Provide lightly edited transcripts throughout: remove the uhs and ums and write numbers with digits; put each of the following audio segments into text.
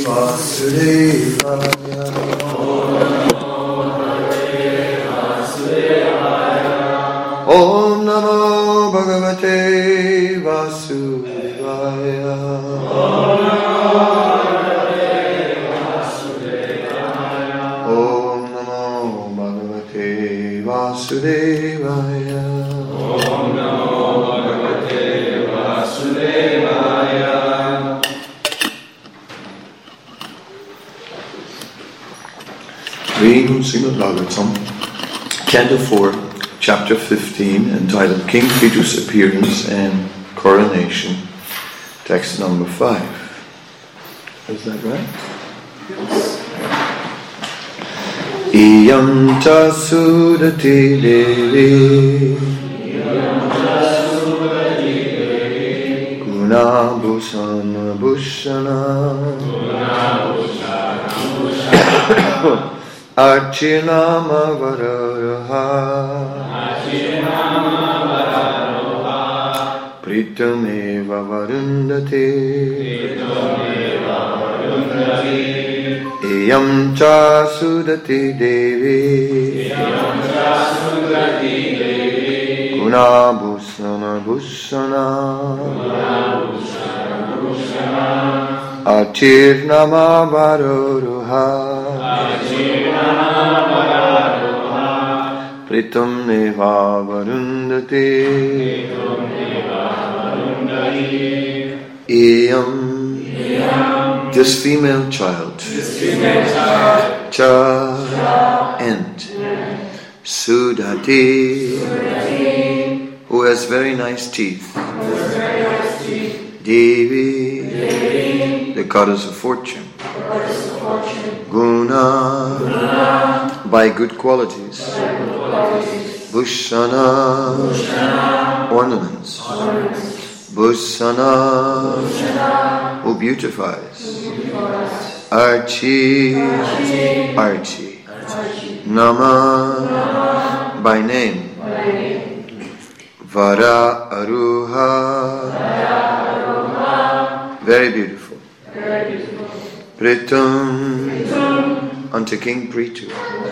Vasudevaya. Om Namo Bhagavate Vasudevaya. Om Namo Bhagavate Vasudevaya. Om Namo Bhagavate Vasudevaya. Reading Srimad Bhagavatam, Canto 4, Chapter 15, entitled King Pritu's Appearance and Coronation, text number 5. Is that right? Yes. Iyam cha sudati devi Guna bhusana bhushana Archinama Vararaha Pritameva Varundate Iyam cha sudati devi Guna bhusana bhushana Archinama Vararaha Pritam neva varundate Iyam, this female child, cha, and Sudati, who has very nice teeth, Devi, the goddess of fortune, Guna, by good qualities, Bhushana, ornaments, Bhusana, who beautifies, Archi, Nama, by name, Vara Aruha, very beautiful, Pritam, unto King Prithu,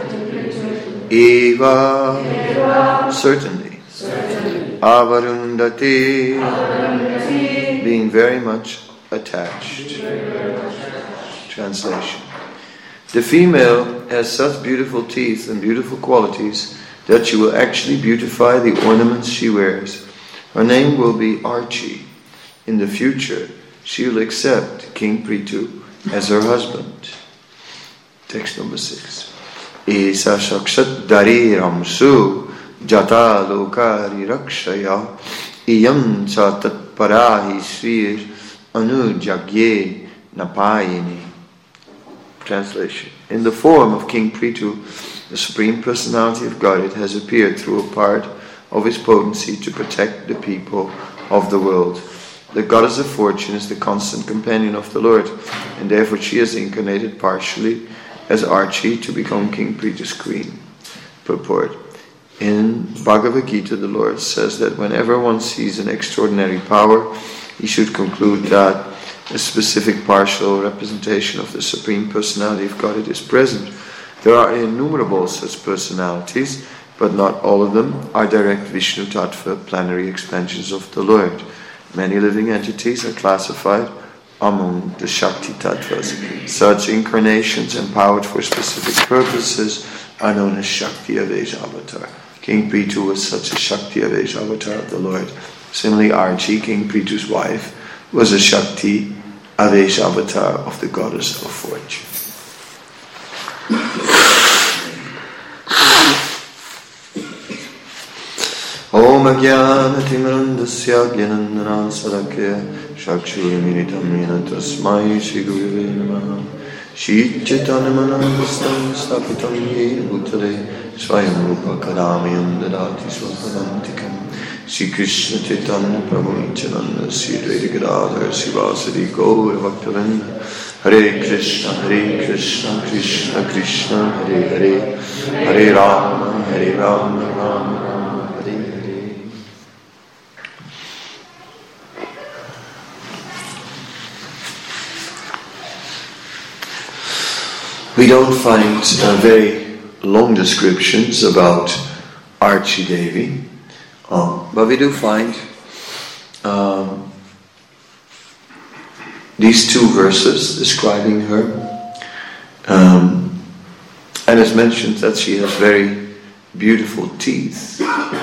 Eva, certainly, Avarundati, being very much attached. Translation. The female has such beautiful teeth and beautiful qualities that she will actually beautify the ornaments she wears. Her name will be Archi. In the future, she will accept King Prithu as her husband. Text number 6. Esa shakshat dari ramsu jata lokari rakshaya iyam cha tatparahi srir anujagye napayini. Translation. In the form of King Prithu, the Supreme Personality of Godhead has appeared through a part of his potency to protect the people of the world. The goddess of fortune is the constant companion of the Lord, and therefore she has incarnated partially as Archi to become King Prithu's queen. Purport. In Bhagavad Gita, the Lord says that whenever one sees an extraordinary power, he should conclude that a specific partial representation of the Supreme Personality of Godhead is present. There are innumerable such personalities, but not all of them are direct Vishnu Tattva, plenary expansions of the Lord. Many living entities are classified among the Shakti Tattvas. Such incarnations empowered for specific purposes are known as Shakti Avesh Avatar. King Prithu was such a Shakti Avesh Avatar of the Lord. Similarly, Archi, King Prithu's wife, was a Shakti Avesh Avatar of the goddess of fortune. Om Jnana Timirandasya Jnanandana Sadakya Chakshurmilitam Yena Tasmai Shri Gurave Namaha Shri Chaitanya Manandastam Stapitam Yena Bhutale Swayam Rupa Kadamyam Dadati Swapadantikam Shri Krishna Chaitanya Prabhu Nityananda Shri Advaita Gadadhar Sivasadi Gaura Bhaktavinda Hare Krishna Krishna Krishna Hare Hare Hare Rama Rama Rama Hare Hare. We don't find very long descriptions about Archie Devi, but we do find these two verses describing her, and it's mentioned that she has very beautiful teeth.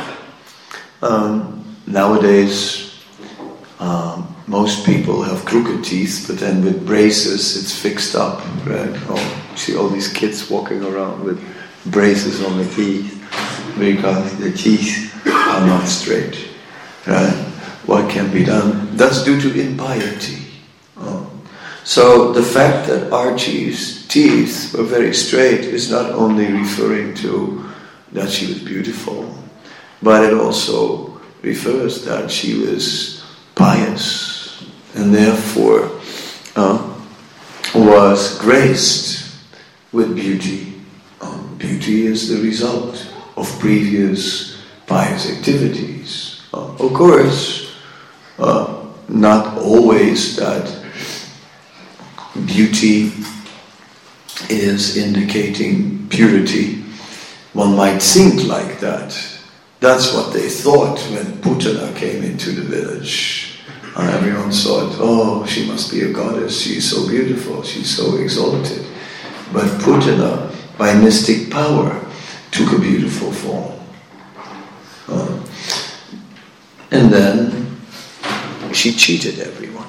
Nowadays, most people have crooked teeth, but then with braces it's fixed up, right? See all these kids walking around with braces on their teeth because their teeth are not straight, right? What can be done? That's due to impiety. So the fact that Archie's teeth were very straight is not only referring to that she was beautiful, but it also refers that she was pious and therefore was graced with beauty. Beauty is the result of previous pious activities. Of course, not always that beauty is indicating purity. One might think like that. That's what they thought when Putana came into the village. Everyone thought, oh, she must be a goddess, she's so beautiful, she's so exalted. But Putana, by mystic power, took a beautiful form. And then she cheated everyone.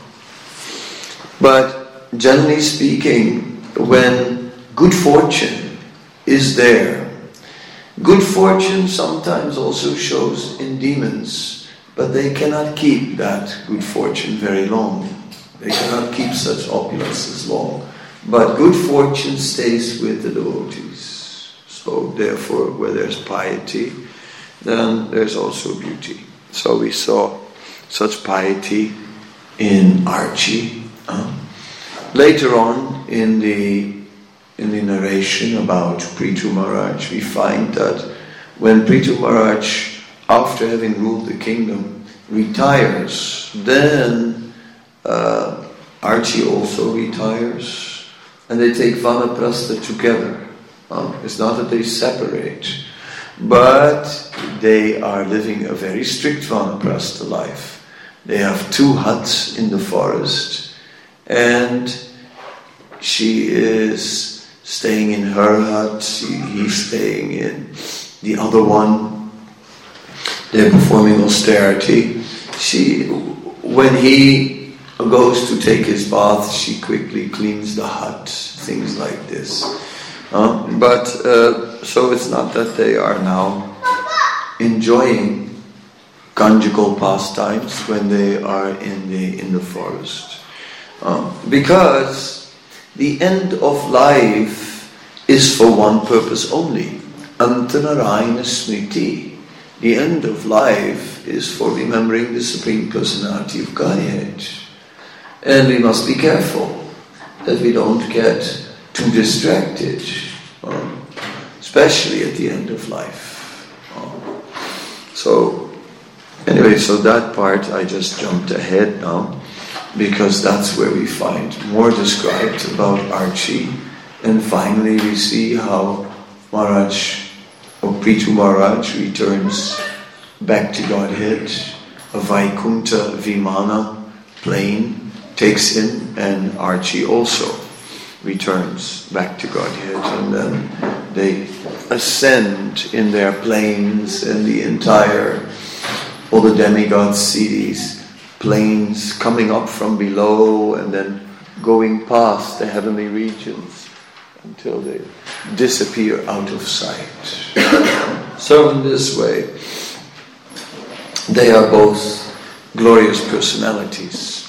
But generally speaking, when good fortune is there, good fortune sometimes also shows in demons, but they cannot keep that good fortune very long. They cannot keep such opulences long. But good fortune stays with the devotees. So therefore, where there's piety, then there's also beauty. So we saw such piety in Archie. Later on in the narration about Prithu Maharaj, we find that when Prithu Maharaj, after having ruled the kingdom, retires, then Archie also retires, and they take Vanaprastha together. It's not that they separate, but they are living a very strict Vanaprastha life. They have 2 huts in the forest, and she is staying in her hut, he's staying in the other one. They're performing austerity. When he goes to take his bath, she quickly cleans the hut, things like this. So it's not that they are now enjoying conjugal pastimes when they are in the forest, because the end of life is for one purpose only, Antanarayana Smriti. The end of life is for remembering the Supreme Personality of Godhead. And we must be careful that we don't get too distracted, especially at the end of life. So that part I just jumped ahead now, because that's where we find more described about Archie. And finally we see how Prithu Maharaj returns back to Godhead. A Vaikuntha Vimana plane takes him, and Archie also returns back to Godhead, and then they ascend in their planes, and all the demigods see these planes coming up from below and then going past the heavenly regions until they disappear out of sight. So in this way, they are both glorious personalities.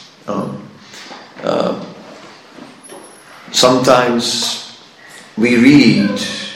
Sometimes we read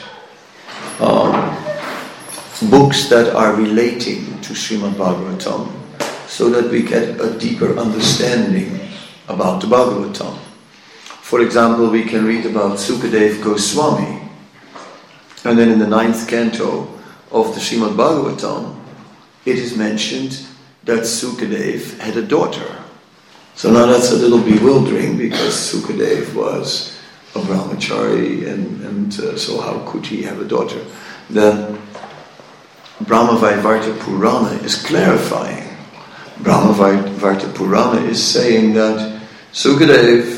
books that are relating to Srimad Bhagavatam, so that we get a deeper understanding about the Bhagavatam. For example, we can read about Sukadeva Goswami, and then in the 9th canto of the Srimad Bhagavatam, it is mentioned that Sukadeva had a daughter. So now that's a little bewildering, because Sukadeva was a brahmachari, and so how could he have a daughter? Then Brahmavaivarta Purana is clarifying. Brahmavaivarta Purana is saying that Sukadev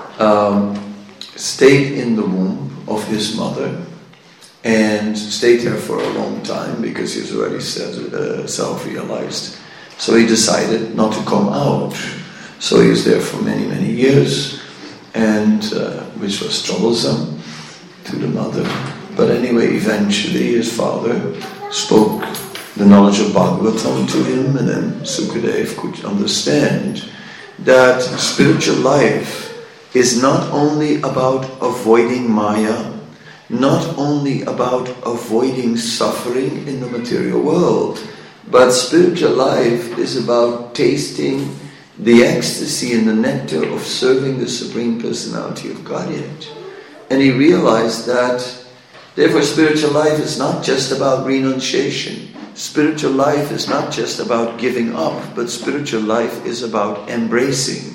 stayed in the womb of his mother and stayed there for a long time because he was already self-realized. So he decided not to come out. So he was there for many, many years, and which was troublesome to the mother. But anyway, eventually his father spoke the knowledge of Bhagavatam to him, and then Sukadev could understand that spiritual life is not only about avoiding Maya, not only about avoiding suffering in the material world, but spiritual life is about tasting the ecstasy and the nectar of serving the Supreme Personality of Godhead. And he realized that, therefore, spiritual life is not just about renunciation. Spiritual life is not just about giving up, but spiritual life is about embracing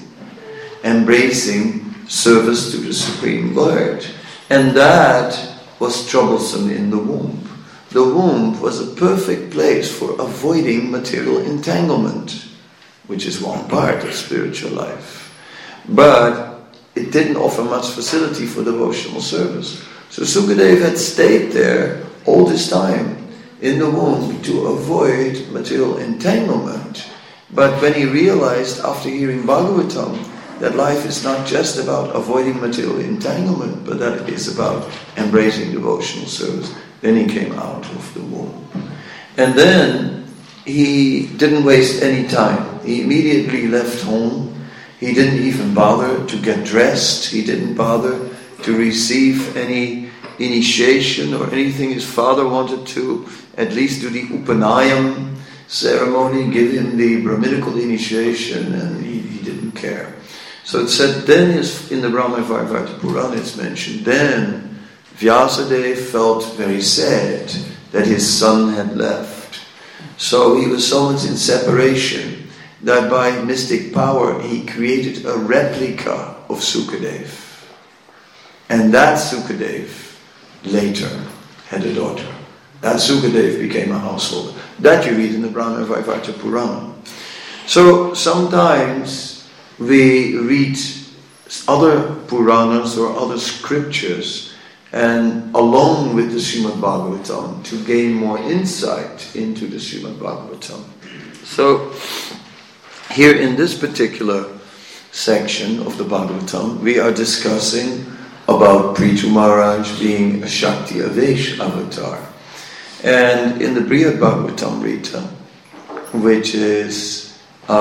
service to the Supreme Lord. And that was troublesome in the womb. The womb was a perfect place for avoiding material entanglement, which is one part of spiritual life. But it didn't offer much facility for devotional service. So Sukadev had stayed there all this time in the womb to avoid material entanglement. But when he realized after hearing Bhagavatam that life is not just about avoiding material entanglement, but that it is about embracing devotional service, then he came out of the womb. And then he didn't waste any time. He immediately left home. He didn't even bother to get dressed. He didn't bother to receive any initiation or anything. His father wanted to at least do the Upanayam ceremony, give him the Brahminical initiation, and he didn't care. So it said, then in the Brahmavaivarta Purana it's mentioned, then Vyasadeva felt very sad that his son had left. So he was so much in separation that by mystic power he created a replica of Sukadev. And that Sukadev later had a daughter. That Sukadev became a householder. That you read in the Brahmavaivarta Purana. So sometimes we read other Puranas or other scriptures and along with the Srimad Bhagavatam to gain more insight into the Srimad Bhagavatam. So here in this particular section of the Bhagavatam, we are discussing about Prithu Maharaj being a Shakti Avesh avatar. And in the Brihad Bhagavatamrita, which is,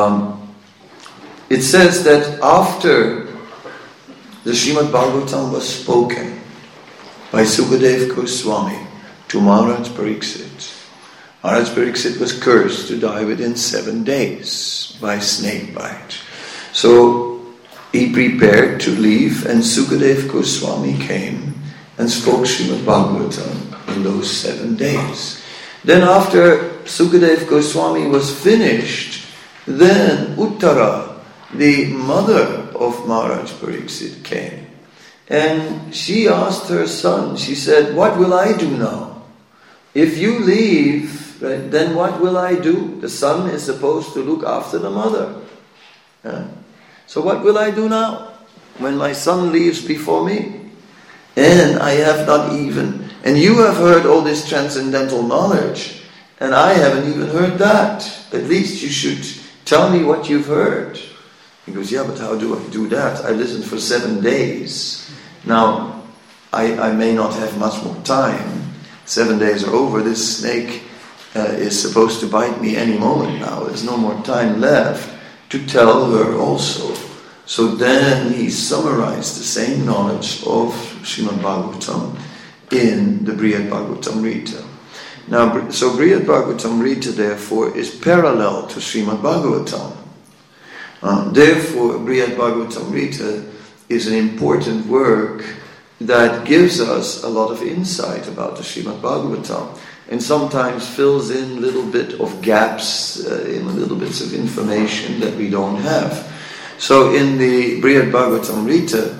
it says that after the Srimad Bhagavatam was spoken by Sukadev Goswami to Maharaj Pariksit, Maharaj Pariksit was cursed to die within 7 days by snake bite. So he prepared to leave, and Sukadev Goswami came and spoke Srimad Bhagavatam in those 7 days. Then after Sukadev Goswami was finished, then Uttara, the mother of Maharaj Pariksit, came. And she asked her son, she said, what will I do now? If you leave, right, then what will I do? The son is supposed to look after the mother. Yeah. So what will I do now when my son leaves before me? And I have not even, and you have heard all this transcendental knowledge, and I haven't even heard that. At least you should tell me what you've heard. He goes, yeah, but how do I do that? I listened for 7 days. Now, I may not have much more time. 7 days are over. This snake is supposed to bite me any moment now. There's no more time left to tell her also. So then he summarized the same knowledge of Srimad Bhagavatam in the Brihad Bhagavatamrita. Now, so Brihad Bhagavatamrita therefore is parallel to Srimad Bhagavatam. Therefore, Brihad Bhagavatamrita is an important work that gives us a lot of insight about the Srimad Bhagavatam and sometimes fills in little bit of gaps in little bits of information that we don't have. So in the Brihad Bhagavatamrita,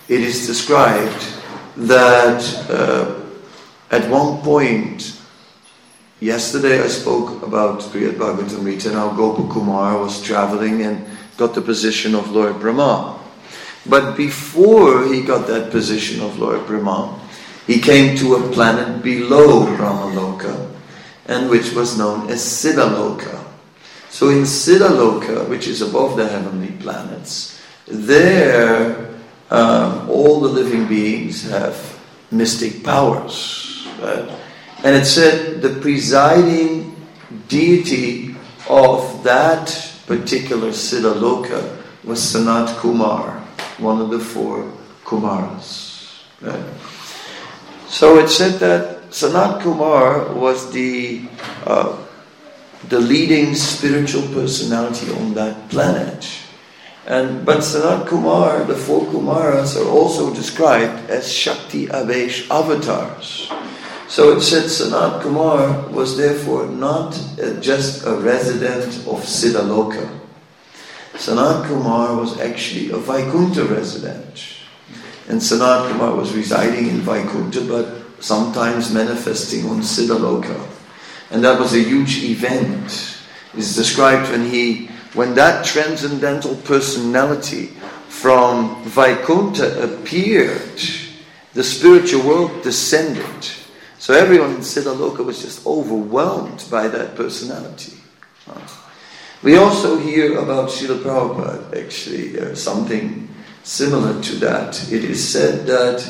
it is described that at one point, yesterday I spoke about Srimad Bhagavatamrita, and how Gopakumar was traveling and got the position of Lord Brahma. But before he got that position of Lord Brahma, he came to a planet below Brahmaloka, and which was known as Siddhaloka. So in Siddhaloka, which is above the heavenly planets, there all the living beings have mystic powers. Right? And it said the presiding deity of that particular Siddhaloka was Sanat Kumar, one of the 4 Kumaras. Right? So it said that Sanat Kumar was the leading spiritual personality on that planet. But Sanat Kumar, the 4 Kumaras, are also described as Shakti Avesh avatars. So it said Sanat Kumar was therefore not just a resident of Siddhaloka. Sanat Kumar was actually a Vaikuntha resident. And Sanat Kumar was residing in Vaikuntha, but sometimes manifesting on Siddhaloka. And that was a huge event. It's described when that transcendental personality from Vaikuntha appeared, the spiritual world descended. So everyone in Siddhaloka was just overwhelmed by that personality. We also hear about Srila Prabhupada, actually, something similar to that. It is said that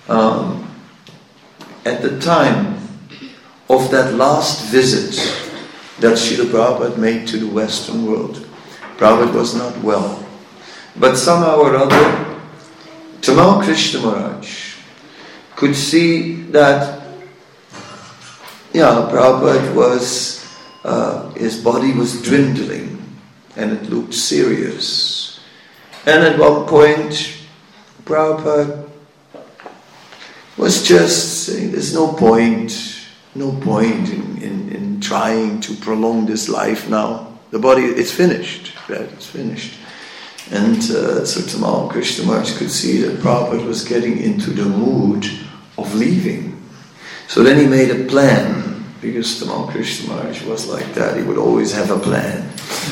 at the time of that last visit that Srila Prabhupada made to the Western world, Prabhupada was not well. But somehow or other, Tamal Krishna Maharaj could see that Prabhupada was, his body was dwindling and it looked serious. And at one point, Prabhupada was just saying, there's no point in trying to prolong this life now. The body, it's finished, right? It's finished. And so Tamal Krishna Maharaj could see that Prabhupada was getting into the mood of leaving. So then he made a plan, because Tamal Krishna Maharaj was like that, he would always have a plan.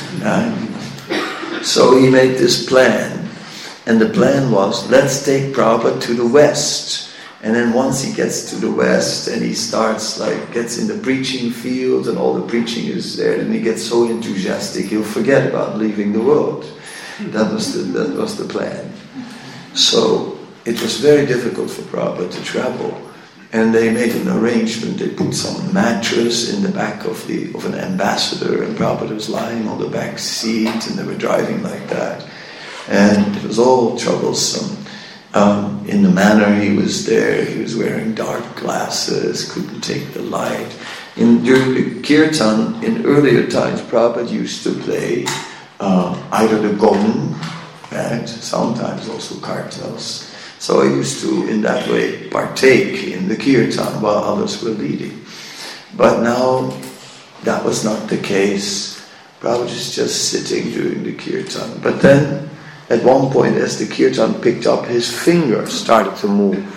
So he made this plan, and the plan was, let's take Prabhupada to the West. And then once he gets to the West and he starts gets in the preaching field and all the preaching is there, and he gets so enthusiastic he'll forget about leaving the world. That was the plan. So it was very difficult for Prabhupada to travel. And they made an arrangement, they put some mattress in the back of an ambassador, and Prabhupada was lying on the back seat, and they were driving like that. And it was all troublesome. In the manner he was there, he was wearing dark glasses, couldn't take the light. During the kirtan, in earlier times, Prabhupada used to play either the gong, and sometimes also kartals. So I used to, in that way, partake in the kirtan while others were leading. But now, that was not the case. Prabhupada was just sitting during the kirtan. But then, at one point, as the kirtan picked up, his finger started to move.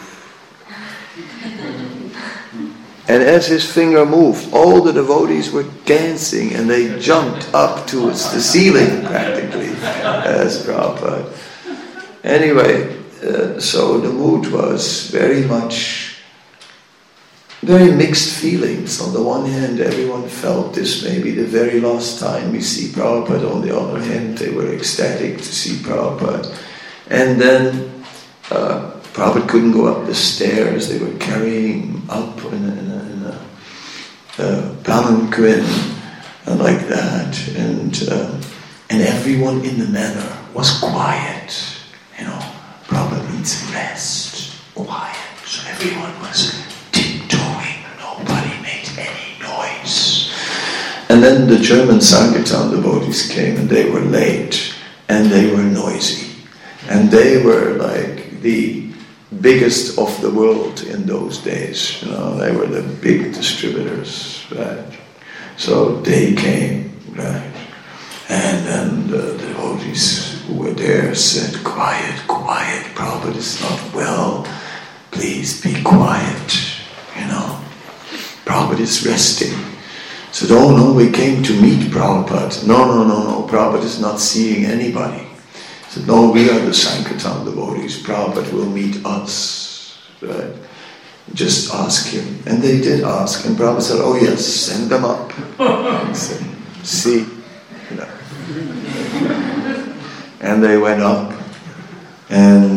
And as his finger moved, all the devotees were dancing and they jumped up towards the ceiling, practically, as Prabhupada. Anyway, so the mood was very mixed feelings. On the one hand, everyone felt this may be the very last time we see Prabhupada. On the other hand, they were ecstatic to see Prabhupada. And then Prabhupada couldn't go up the stairs. They were carrying him up in a palanquin and like that. And everyone in the manor was quiet. Prabhupada needs rest, quiet. So everyone was tiptoeing. Nobody made any noise. And then the German Sankirtan devotees came, and they were late, and they were noisy. And they were like the biggest of the world in those days. They were the big distributors, right? So they came, right? And then the devotees who were there said, quiet, quiet, Prabhupada is not well. Please be quiet, Prabhupada is resting. Said, oh no, we came to meet Prabhupada. No, Prabhupada is not seeing anybody. Said, no, we are the Sankirtan devotees. Prabhupada will meet us. Right? Just ask him. And they did ask. And Prabhupada said, oh yes, send them up. And said, see. And they went up. And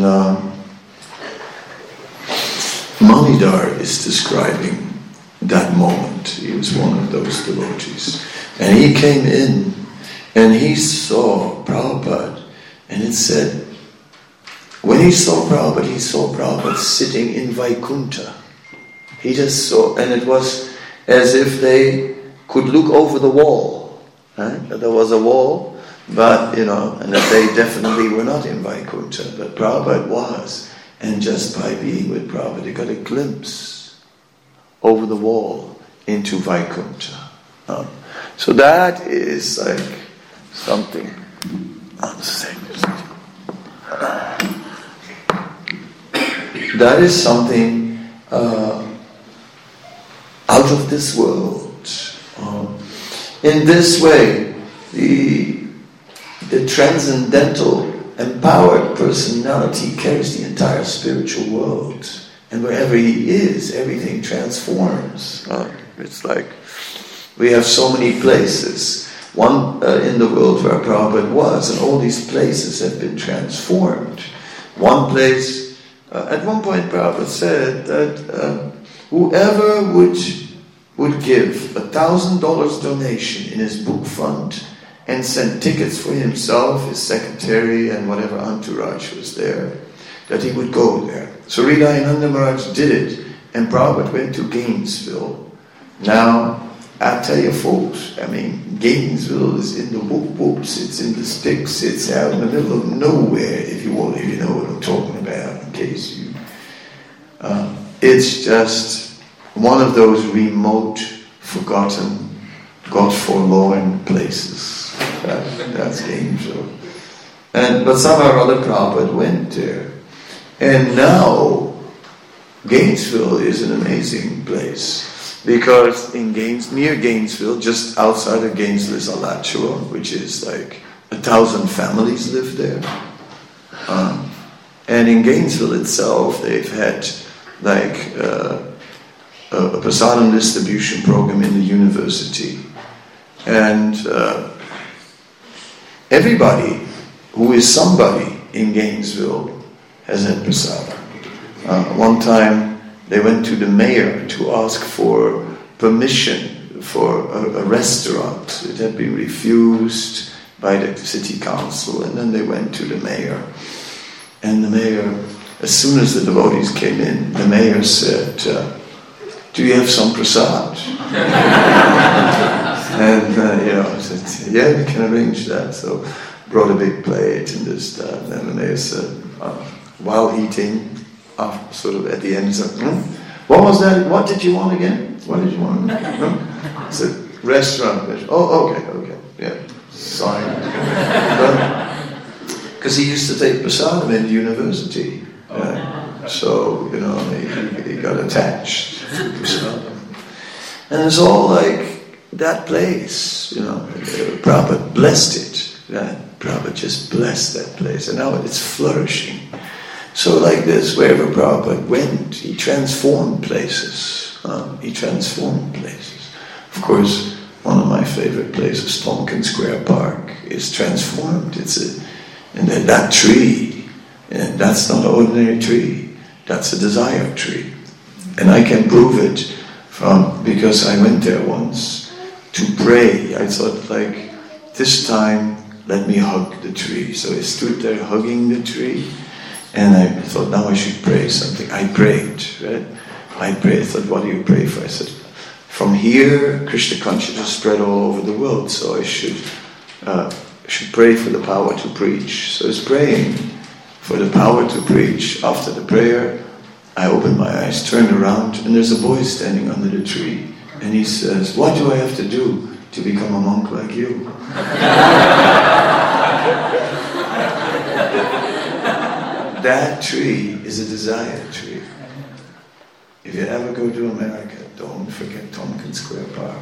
Manidhar is describing that moment. He was one of those devotees. And he came in and he saw Prabhupada, and it said, when he saw Prabhupada sitting in Vaikuntha. He just saw, and it was as if they could look over the wall. Right? There was a wall, but, and that they definitely were not in Vaikuntha, but Prabhupada was. And just by being with Prabhupada, they got a glimpse over the wall into Vaikuntha. So that is like something. That is something out of this world. In this way, the transcendental, empowered personality carries the entire spiritual world. And wherever he is, everything transforms. It's like we have so many places. One in the world where Prabhupada was, and all these places have been transformed. One place, at one point Prabhupada said that whoever would give $1,000 donation in his book fund and send tickets for himself, his secretary, and whatever entourage was there, that he would go there. So Hridayananda Maharaj did it, and Prabhupada went to Gainesville. Now, I tell you folks, Gainesville is in the whoop-whoops, it's in the sticks, it's out in the middle of nowhere, if you know what I'm talking about, in case you... it's just one of those remote, forgotten, God-forlorn places. That's Gainesville. But somehow or other Prabhupada went there. And now, Gainesville is an amazing place. Because near Gainesville, just outside of Gainesville is Alachua, which is like 1,000 families live there. And in Gainesville itself, they've had like a prasadam distribution program in the university. And everybody who is somebody in Gainesville has had prasadam. One time they went to the mayor to ask for permission for a restaurant. It had been refused by the city council, and then they went to the mayor. And the mayor, as soon as the devotees came in, the mayor said, do you have some prasad? And I said, yeah, we can arrange that. So brought a big plate and this, that, and then the mayor said, while eating, sort of at the end, he said, what was that? What did you want again? What did you want? I said, restaurant. Oh, okay, yeah, sorry. Because he used to take prasadam in university. So, he got attached to prasadam. And it's all like that place, Prabhupada blessed it. Right? Prabhupada just blessed that place, and now it's flourishing. So like this, wherever Prabhupada went, he transformed places. Of course, one of my favorite places, Tompkins Square Park, is transformed. And that tree, and that's not an ordinary tree. That's a desire tree. And I can prove it because I went there once to pray. I thought, like, this time, let me hug the tree. So I stood there hugging the tree. And I thought, now I should pray something. I prayed, right? I thought, what do you pray for? I said, from here, Krishna consciousness spread all over the world, so I should pray for the power to preach. So I was praying for the power to preach. After the prayer, I opened my eyes, turned around, and there's a boy standing under the tree. And he says, what do I have to do to become a monk like you? that tree is a desire tree. If you ever go to America, don't forget Tompkins Square Park.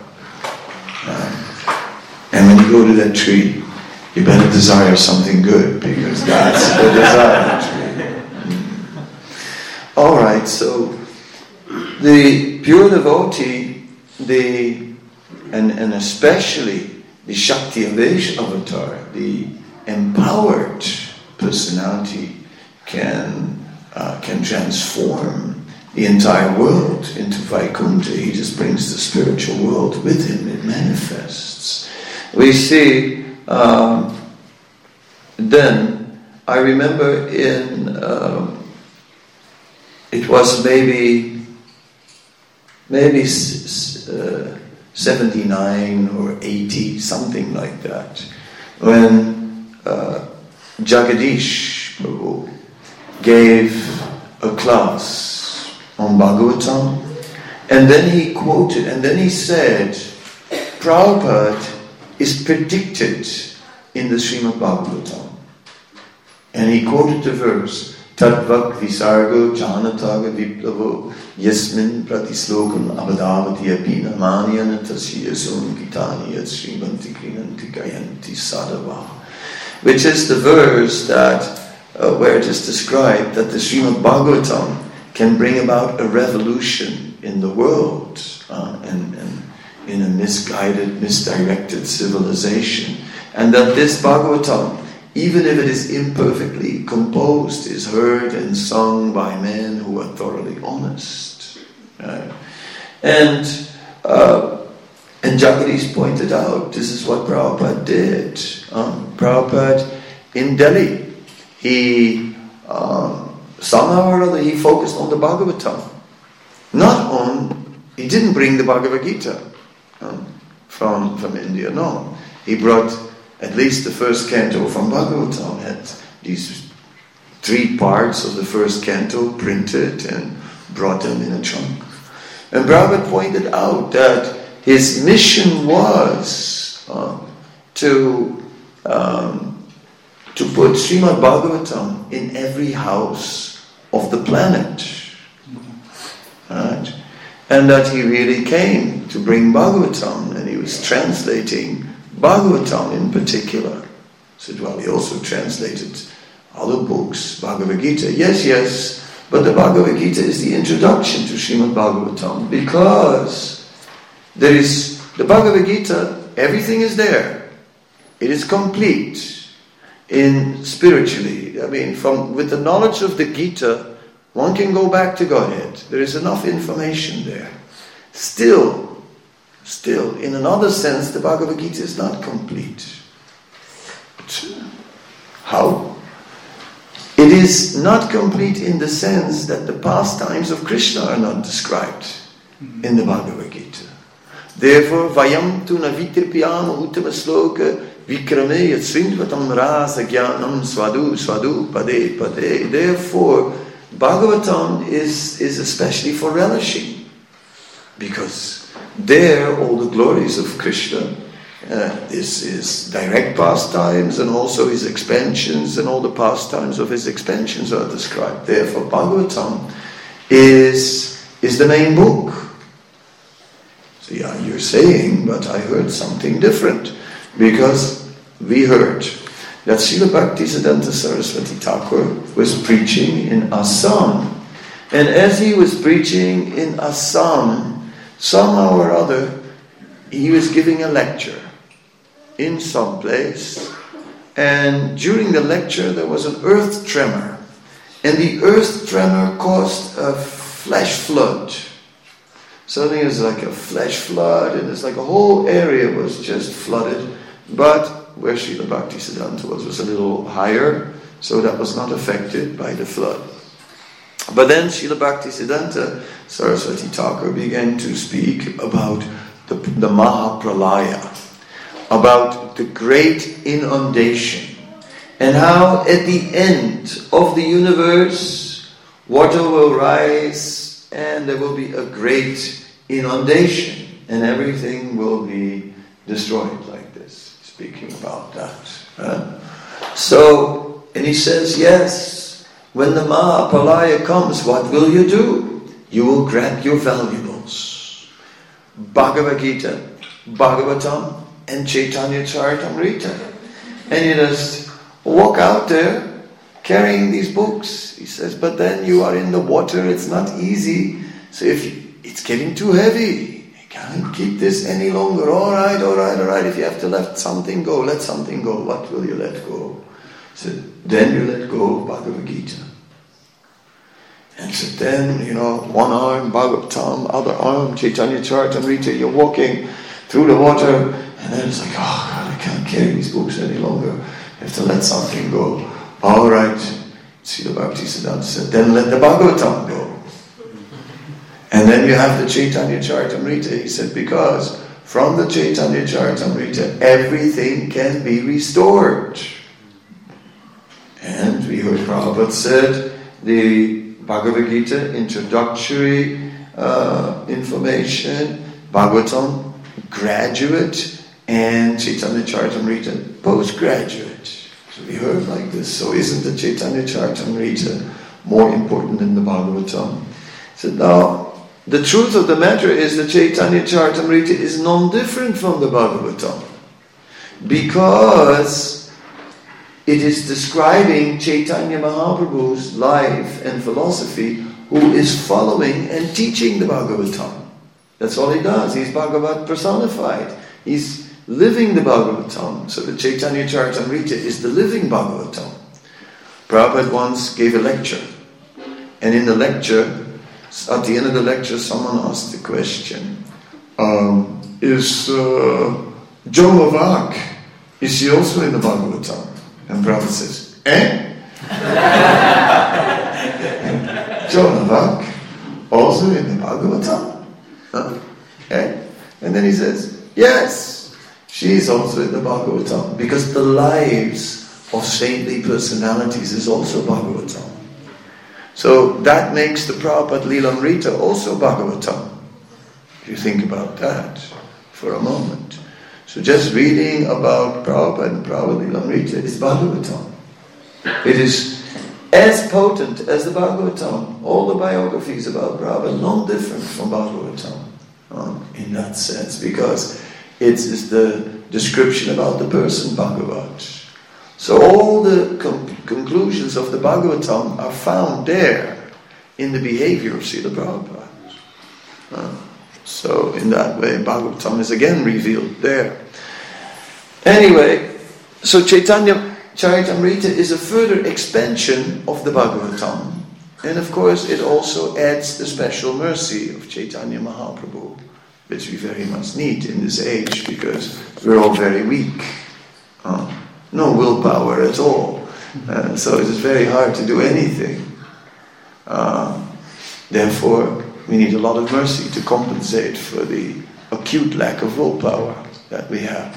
And when you go to that tree, you better desire something good, because that's the desire tree. All right, so the pure devotee, and especially the Shakti avatar, the empowered personality, can transform the entire world into Vaikuntha. He just brings the spiritual world with him. It manifests. We see, then, I remember it was maybe 79 or 80, something like that, when Jagadish Prabhu gave a class on Bhagavatam, and then he quoted, and then he said, Prabhupada is predicted in the Srimad Bhagavatam. And he quoted the verse, Tadvak visargo janataga viplavo yasmin pratislokam abadavati apina maniyana tasya sunkitani yat srimanti krinanti gayanti sadava. Which is the verse that where it is described that the Srimad Bhagavatam can bring about a revolution in the world and in a misguided, misdirected civilization. And that this Bhagavatam, even if it is imperfectly composed, is heard and sung by men who are thoroughly honest. And Jagadish pointed out, this is what Prabhupada did. Prabhupada in Delhi, he somehow or other he focused on the Bhagavatam. He didn't bring the Bhagavad Gita from India, no. He brought at least the first canto from Bhagavatam, had these 3 parts of the first canto printed and brought them in a trunk. And Prabhupada pointed out that his mission was to put Srimad Bhagavatam in every house of the planet. Right? And that he really came to bring Bhagavatam, and he was translating Bhagavatam in particular. Said, well, he also translated other books, Bhagavad Gita. Yes, but the Bhagavad Gita is the introduction to Srimad Bhagavatam, because there is the Bhagavad Gita, everything is there. It is complete in spiritually. I mean, with the knowledge of the Gita, one can go back to Godhead. There is enough information there. Still, in another sense, the Bhagavad Gita is not complete. How? It is not complete in the sense that the pastimes of Krishna are not described in the Bhagavad Gita. Therefore, Vayam tu navitripyam uttama sloka vikrame yat srindvatam rasa jnanam svadu pade pade. Therefore, Bhagavatam is especially for relishing, because there all the glories of Krishna, is direct pastimes, and also his expansions, and all the pastimes of his expansions are described. Therefore, Bhagavatam is the main book. So yeah, you're saying, but I heard something different, because we heard that Srila Bhaktisiddhanta Saraswati Thakur was preaching in Assam. And as he was preaching in Assam, somehow or other, he was giving a lecture in some place. And during the lecture, there was an earth tremor. And the earth tremor caused a flash flood. Suddenly it was like a flash flood, and it's like a whole area was just flooded. But where Srila Bhaktisiddhanta was a little higher, so that was not affected by the flood. But then Srila Bhaktisiddhanta Saraswati Thakur began to speak about the Mahapralaya, about the great inundation, and how at the end of the universe, water will rise and there will be a great inundation, and everything will be destroyed like this, speaking about that. And he says, yes, when the Mahapalaya comes, what will you do? You will grab your valuables. Bhagavad Gita, Bhagavatam, and Chaitanya Charitamrita. And you just walk out there carrying these books. He says, but then you are in the water, it's not easy. So if it's getting too heavy, you can't keep this any longer. All right. If you have to let something go, let something go. What will you let go? So then you let go of Bhagavad Gita. And so then, one arm Bhagavatam, other arm Chaitanya Charitamrita, you're walking through the water, and then it's like, oh God, I can't carry these books any longer. You have to let something go. All right, Srila Bhaktisiddhanta said, then let the Bhagavatam go. And then you have the Chaitanya Charitamrita. He said, because from the Chaitanya Charitamrita, everything can be restored. And we heard Prabhupada said, the Bhagavad Gita, introductory information, Bhagavatam, graduate, and Chaitanya Charitamrita, postgraduate. So we heard like this. So isn't the Chaitanya Charitamrita more important than the Bhagavatam? He said, now, the truth of the matter is the Chaitanya Charitamrita is non-different from the Bhagavatam. Because it is describing Chaitanya Mahaprabhu's life and philosophy, who is following and teaching the Bhagavatam. That's all he does. He's Bhagavat personified. He's living the Bhagavatam. So the Chaitanya Charitamrita is the living Bhagavatam. Prabhupada once gave a lecture. And in the lecture, at the end of the lecture, someone asked the question, is Joan of Arc, is she also in the Bhagavatam? And Prabhupada says, Joan of Arc, also in the Bhagavatam? And then he says, yes, she is also in the Bhagavatam, because the lives of saintly personalities is also Bhagavatam. So that makes the Prabhupada Lilamrita also Bhagavatam. If you think about that for a moment. So just reading about Prabhupada and Prabhupada Lilamrita is Bhagavatam. It is as potent as the Bhagavatam. All the biographies about Prabhupada, no different from Bhagavatam in that sense, because it is the description about the person Bhagavat. So all the conclusions of the Bhagavatam are found there in the behavior of Srila Prabhupada. So in that way, Bhagavatam is again revealed there. Anyway, so Chaitanya Charitamrita is a further expansion of the Bhagavatam. And of course, it also adds the special mercy of Chaitanya Mahaprabhu, which we very much need in this age, because we're all very weak. No willpower at all. So it is very hard to do anything. Therefore, we need a lot of mercy to compensate for the acute lack of willpower that we have.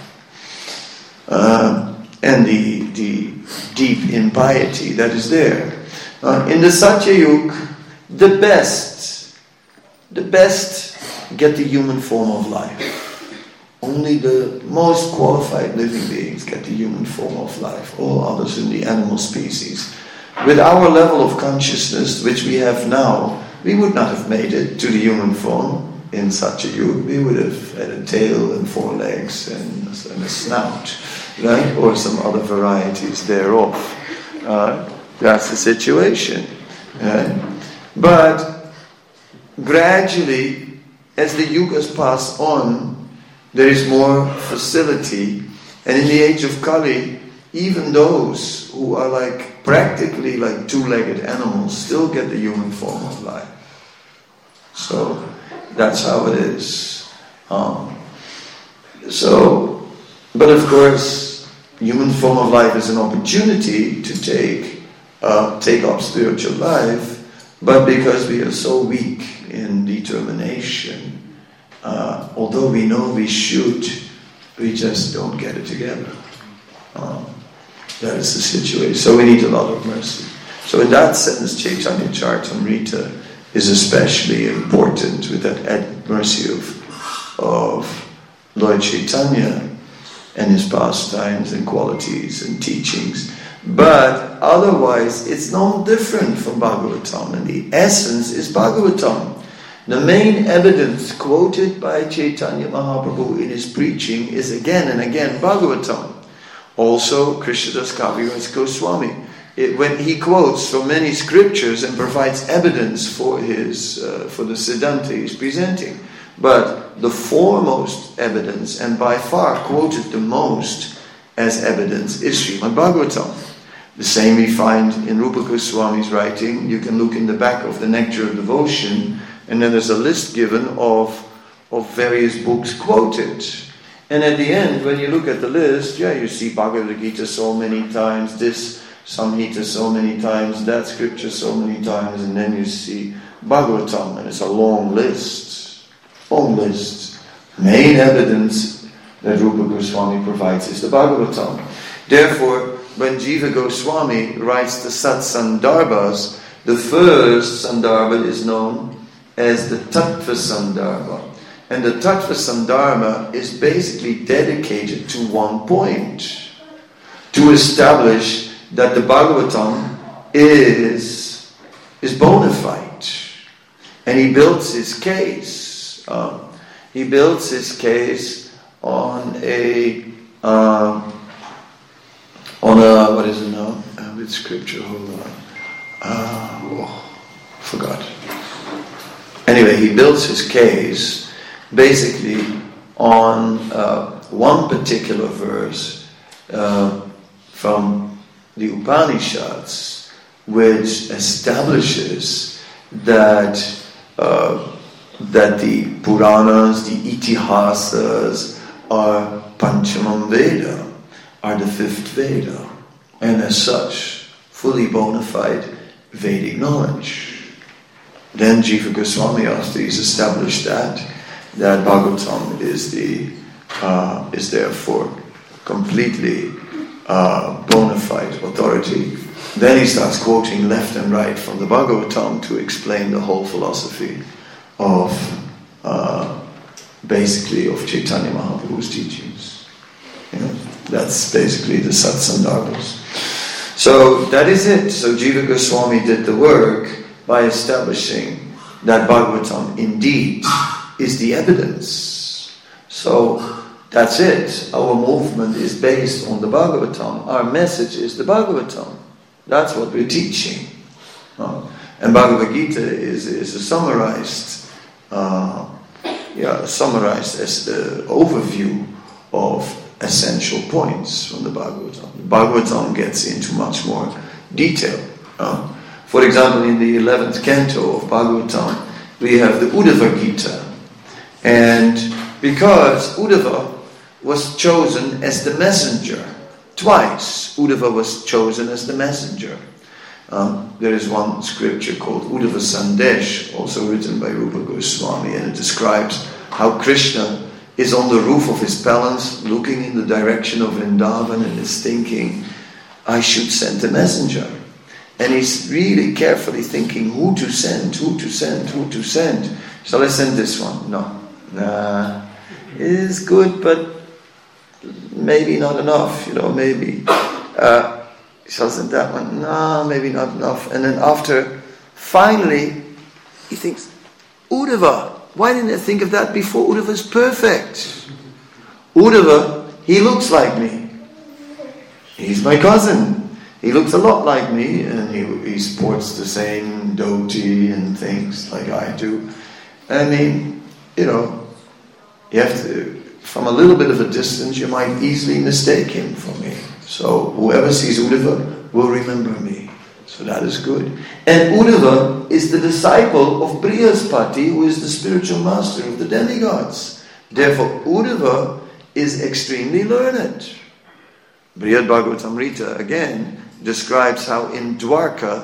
And the deep impiety that is there. In the Satya Yuga, the best get the human form of life. Only the most qualified living beings get the human form of life. All others in the animal species. With our level of consciousness, which we have now, we would not have made it to the human form in Satya Yuga. We would have had a tail and 4 legs and a snout, right? Or some other varieties thereof. That's the situation. Right? But gradually, as the yugas pass on, there is more facility. And in the age of Kali, even those who are practically like 2-legged animals still get the human form of life. So that's how it is. But of course, human form of life is an opportunity to take up spiritual life, but because we are so weak in determination, although we know we should, we just don't get it together. That is the situation. So we need a lot of mercy. So in that sense, Chaitanya Charitamrita is especially important with that added mercy of Lord Chaitanya and his pastimes and qualities and teachings. But otherwise, it's no different from Bhagavatam, and the essence is Bhagavatam. The main evidence quoted by Chaitanya Mahaprabhu in his preaching is again and again Bhagavatam. Also, Krishnadas Kaviraj Goswami, when he quotes from many scriptures and provides evidence for the Siddhanta he's presenting. But the foremost evidence, and by far quoted the most as evidence, is Srimad Bhagavatam. The same we find in Rupa Goswami's writing. You can look in the back of the Nectar of Devotion, and then there's a list given of various books quoted. And at the end, when you look at the list, you see Bhagavad Gita so many times, this Samhita so many times, that scripture so many times, and then you see Bhagavatam, and it's a long list. Long list. Main evidence that Rupa Goswami provides is the Bhagavatam. Therefore, when Jiva Goswami writes the Sat Sandarbhas, the first Sandarbha is known as the Tattva Sandarbha. And the Tattva Sandarbha is basically dedicated to one point, to establish that the Bhagavatam is bona fide. And he builds his case. He builds his case on a what is it now? With scripture, hold on. Forgot. Anyway, he builds his case basically on one particular verse from the Upanishads, which establishes that the Puranas, the Itihasas are Panchamam Veda, are the fifth Veda, and as such, fully bona fide Vedic knowledge. Then Jiva Goswami, after he's established that Bhagavatam is therefore completely bona fide authority, then he starts quoting left and right from the Bhagavatam to explain the whole philosophy of basically of Chaitanya Mahaprabhu's teachings. That's basically the Satsandarbhas. So that is it. So Jiva Goswami did the work by establishing that Bhagavatam indeed is the evidence. So that's it. Our movement is based on the Bhagavatam. Our message is the Bhagavatam. That's what we're teaching. And Bhagavad Gita is summarized as the overview of essential points from the Bhagavatam. The Bhagavatam gets into much more detail. For example, in the 11th canto of Bhagavatam, we have the Uddhava Gita. And because Uddhava was chosen as the messenger, twice Uddhava was chosen as the messenger. There is one scripture called Uddhava Sandesh, also written by Rupa Goswami, and it describes how Krishna is on the roof of his palace, looking in the direction of Vrindavan, and is thinking, I should send a messenger. And he's really carefully thinking who to send. Shall I send this one? No. It is good, but maybe not enough, maybe. Shall I send that one? No, maybe not enough. And then finally, he thinks, Uddhava. Why didn't I think of that before? Uddhava is perfect. Uddhava, he looks like me. He's my cousin. He looks a lot like me, and he sports the same dhoti and things like I do. I mean, you have to, from a little bit of a distance, you might easily mistake him for me. So whoever sees Uddhava will remember me. So that is good. And Uddhava is the disciple of Brihaspati, who is the spiritual master of the demigods. Therefore, Uddhava is extremely learned. Brihad Bhagavatamrita, again, describes how in Dwarka,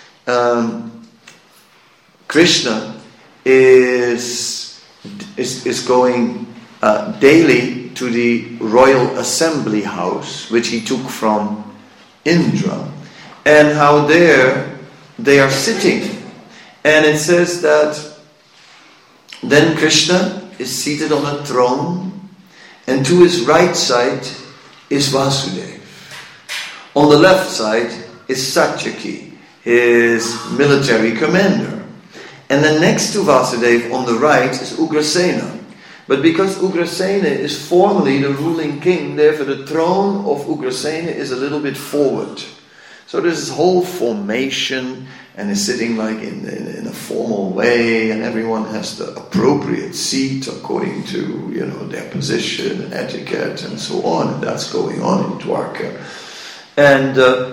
Krishna is going daily to the royal assembly house, which he took from Indra, and how there they are sitting. And it says that then Krishna is seated on a throne, and to his right side is Vasudev. On the left side is Satyaki, his military commander. And then next to Vasudeva on the right is Ugrasena. But because Ugrasena is formally the ruling king, therefore the throne of Ugrasena is a little bit forward. So there's this whole formation, and is sitting like in a formal way, and everyone has the appropriate seat according to their position and etiquette and so on. And that's going on in Dwarka. And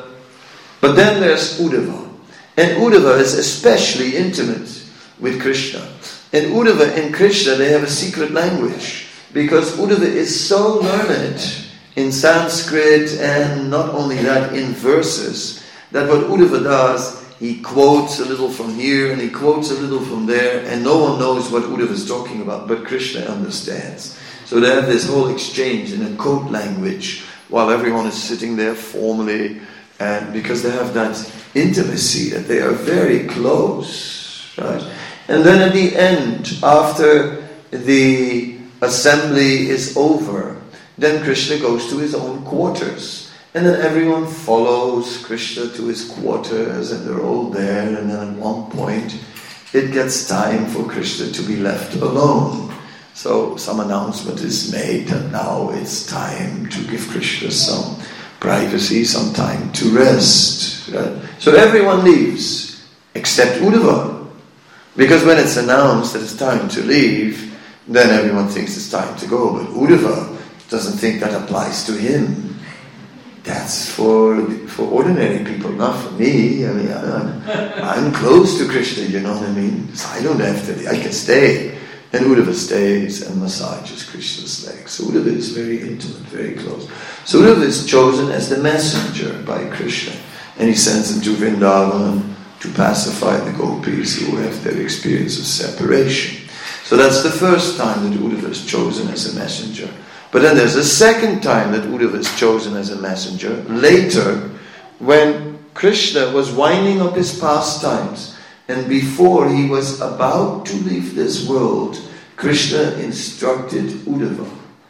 but then there's Uddhava, and Uddhava is especially intimate with Krishna. And Uddhava and Krishna, they have a secret language, because Uddhava is so learned in Sanskrit, and not only that, in verses, that what Uddhava does, he quotes a little from here and he quotes a little from there, and no one knows what Uddhava is talking about, but Krishna understands. So they have this whole exchange in a code language while everyone is sitting there formally, and because they have that intimacy, that they are very close, right? And then at the end, after the assembly is over, then Krishna goes to his own quarters. And then everyone follows Krishna to his quarters, and they're all there. And then at one point, it gets time for Krishna to be left alone. So some announcement is made, and now it's time to give Krishna some privacy, some time to rest. Right? So everyone leaves, except Uddhava. Because when it's announced that it's time to leave, then everyone thinks it's time to go. But Uddhava doesn't think that applies to him. That's for ordinary people, not for me. I mean, I'm close to Krishna, you know what I mean? So I don't have to, I can stay. And Uddhava stays and massages Krishna's legs. So Uddhava is very intimate, very close. So Uddhava is chosen as the messenger by Krishna. And he sends him to Vrindavan to pacify the gopis who have their experience of separation. So that's the first time that Uddhava is chosen as a messenger. But then there's a second time that Uddhava is chosen as a messenger, later, when Krishna was winding up his pastimes, and before he was about to leave this world, Krishna instructed Uddhava.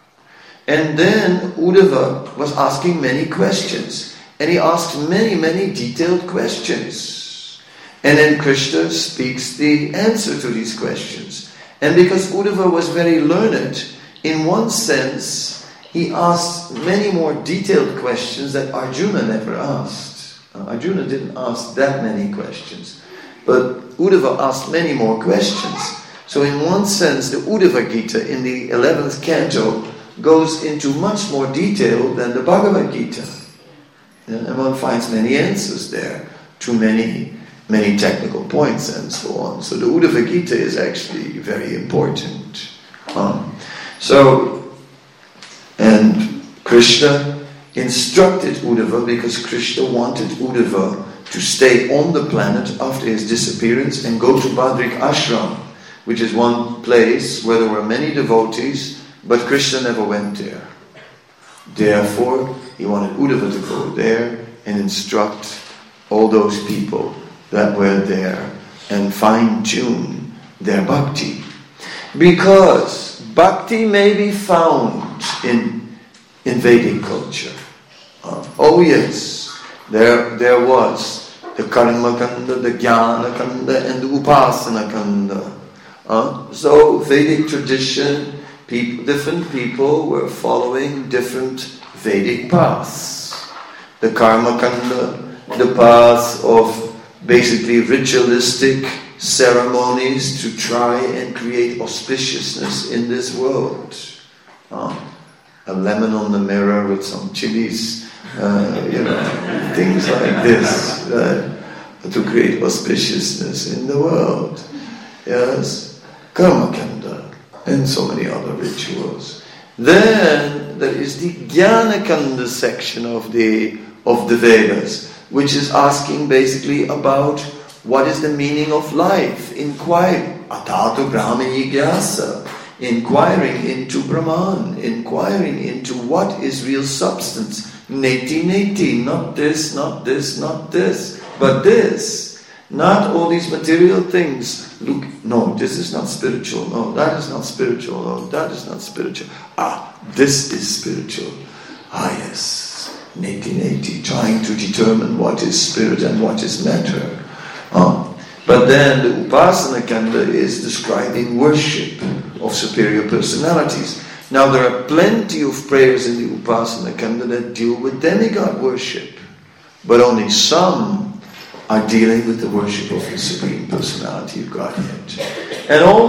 And then Uddhava was asking many questions, and he asked many, many detailed questions. And then Krishna speaks the answer to these questions. And because Uddhava was very learned, in one sense, he asked many more detailed questions that Arjuna never asked. Arjuna didn't ask that many questions, but Uddhava asked many more questions. So in one sense, the Uddhava Gita in the 11th canto goes into much more detail than the Bhagavad Gita. And one finds many answers there to many technical points and so on. So the Uddhava Gita is actually very important. And Krishna instructed Uddhava because Krishna wanted Uddhava to stay on the planet after his disappearance and go to Badrik Ashram, which is one place where there were many devotees, but Krishna never went there. Therefore, he wanted Uddhava to go there and instruct all those people that were there and fine-tune their bhakti. Because bhakti may be found in Vedic culture. Oh yes, there was the Karma Kanda, the Jnana Kanda, and the Upasana Kanda. So Vedic tradition, different people were following different Vedic paths. The Karma Kanda, the path of basically ritualistic ceremonies to try and create auspiciousness in this world. A lemon on the mirror with some chilies, things like this, to create auspiciousness in the world. Yes, Karma Kanda, and so many other rituals. Then there is the Jnana Kanda section of the Vedas, which is asking basically about what is the meaning of life, inquiring, Atato Brahma Jigyasa, inquiring into Brahman, inquiring into what is real substance. Neti, not this, not this, not this, but this. Not all these material things. Look, no, this is not spiritual. No, that is not spiritual. No, that is not spiritual. This is spiritual. Yes. in 1880, trying to determine what is spirit and what is matter. But then the Upasana Kanda is describing worship of superior personalities. Now there are plenty of prayers in the Upasana Kanda that deal with demigod worship, but only some are dealing with the worship of the Supreme Personality of Godhead. And all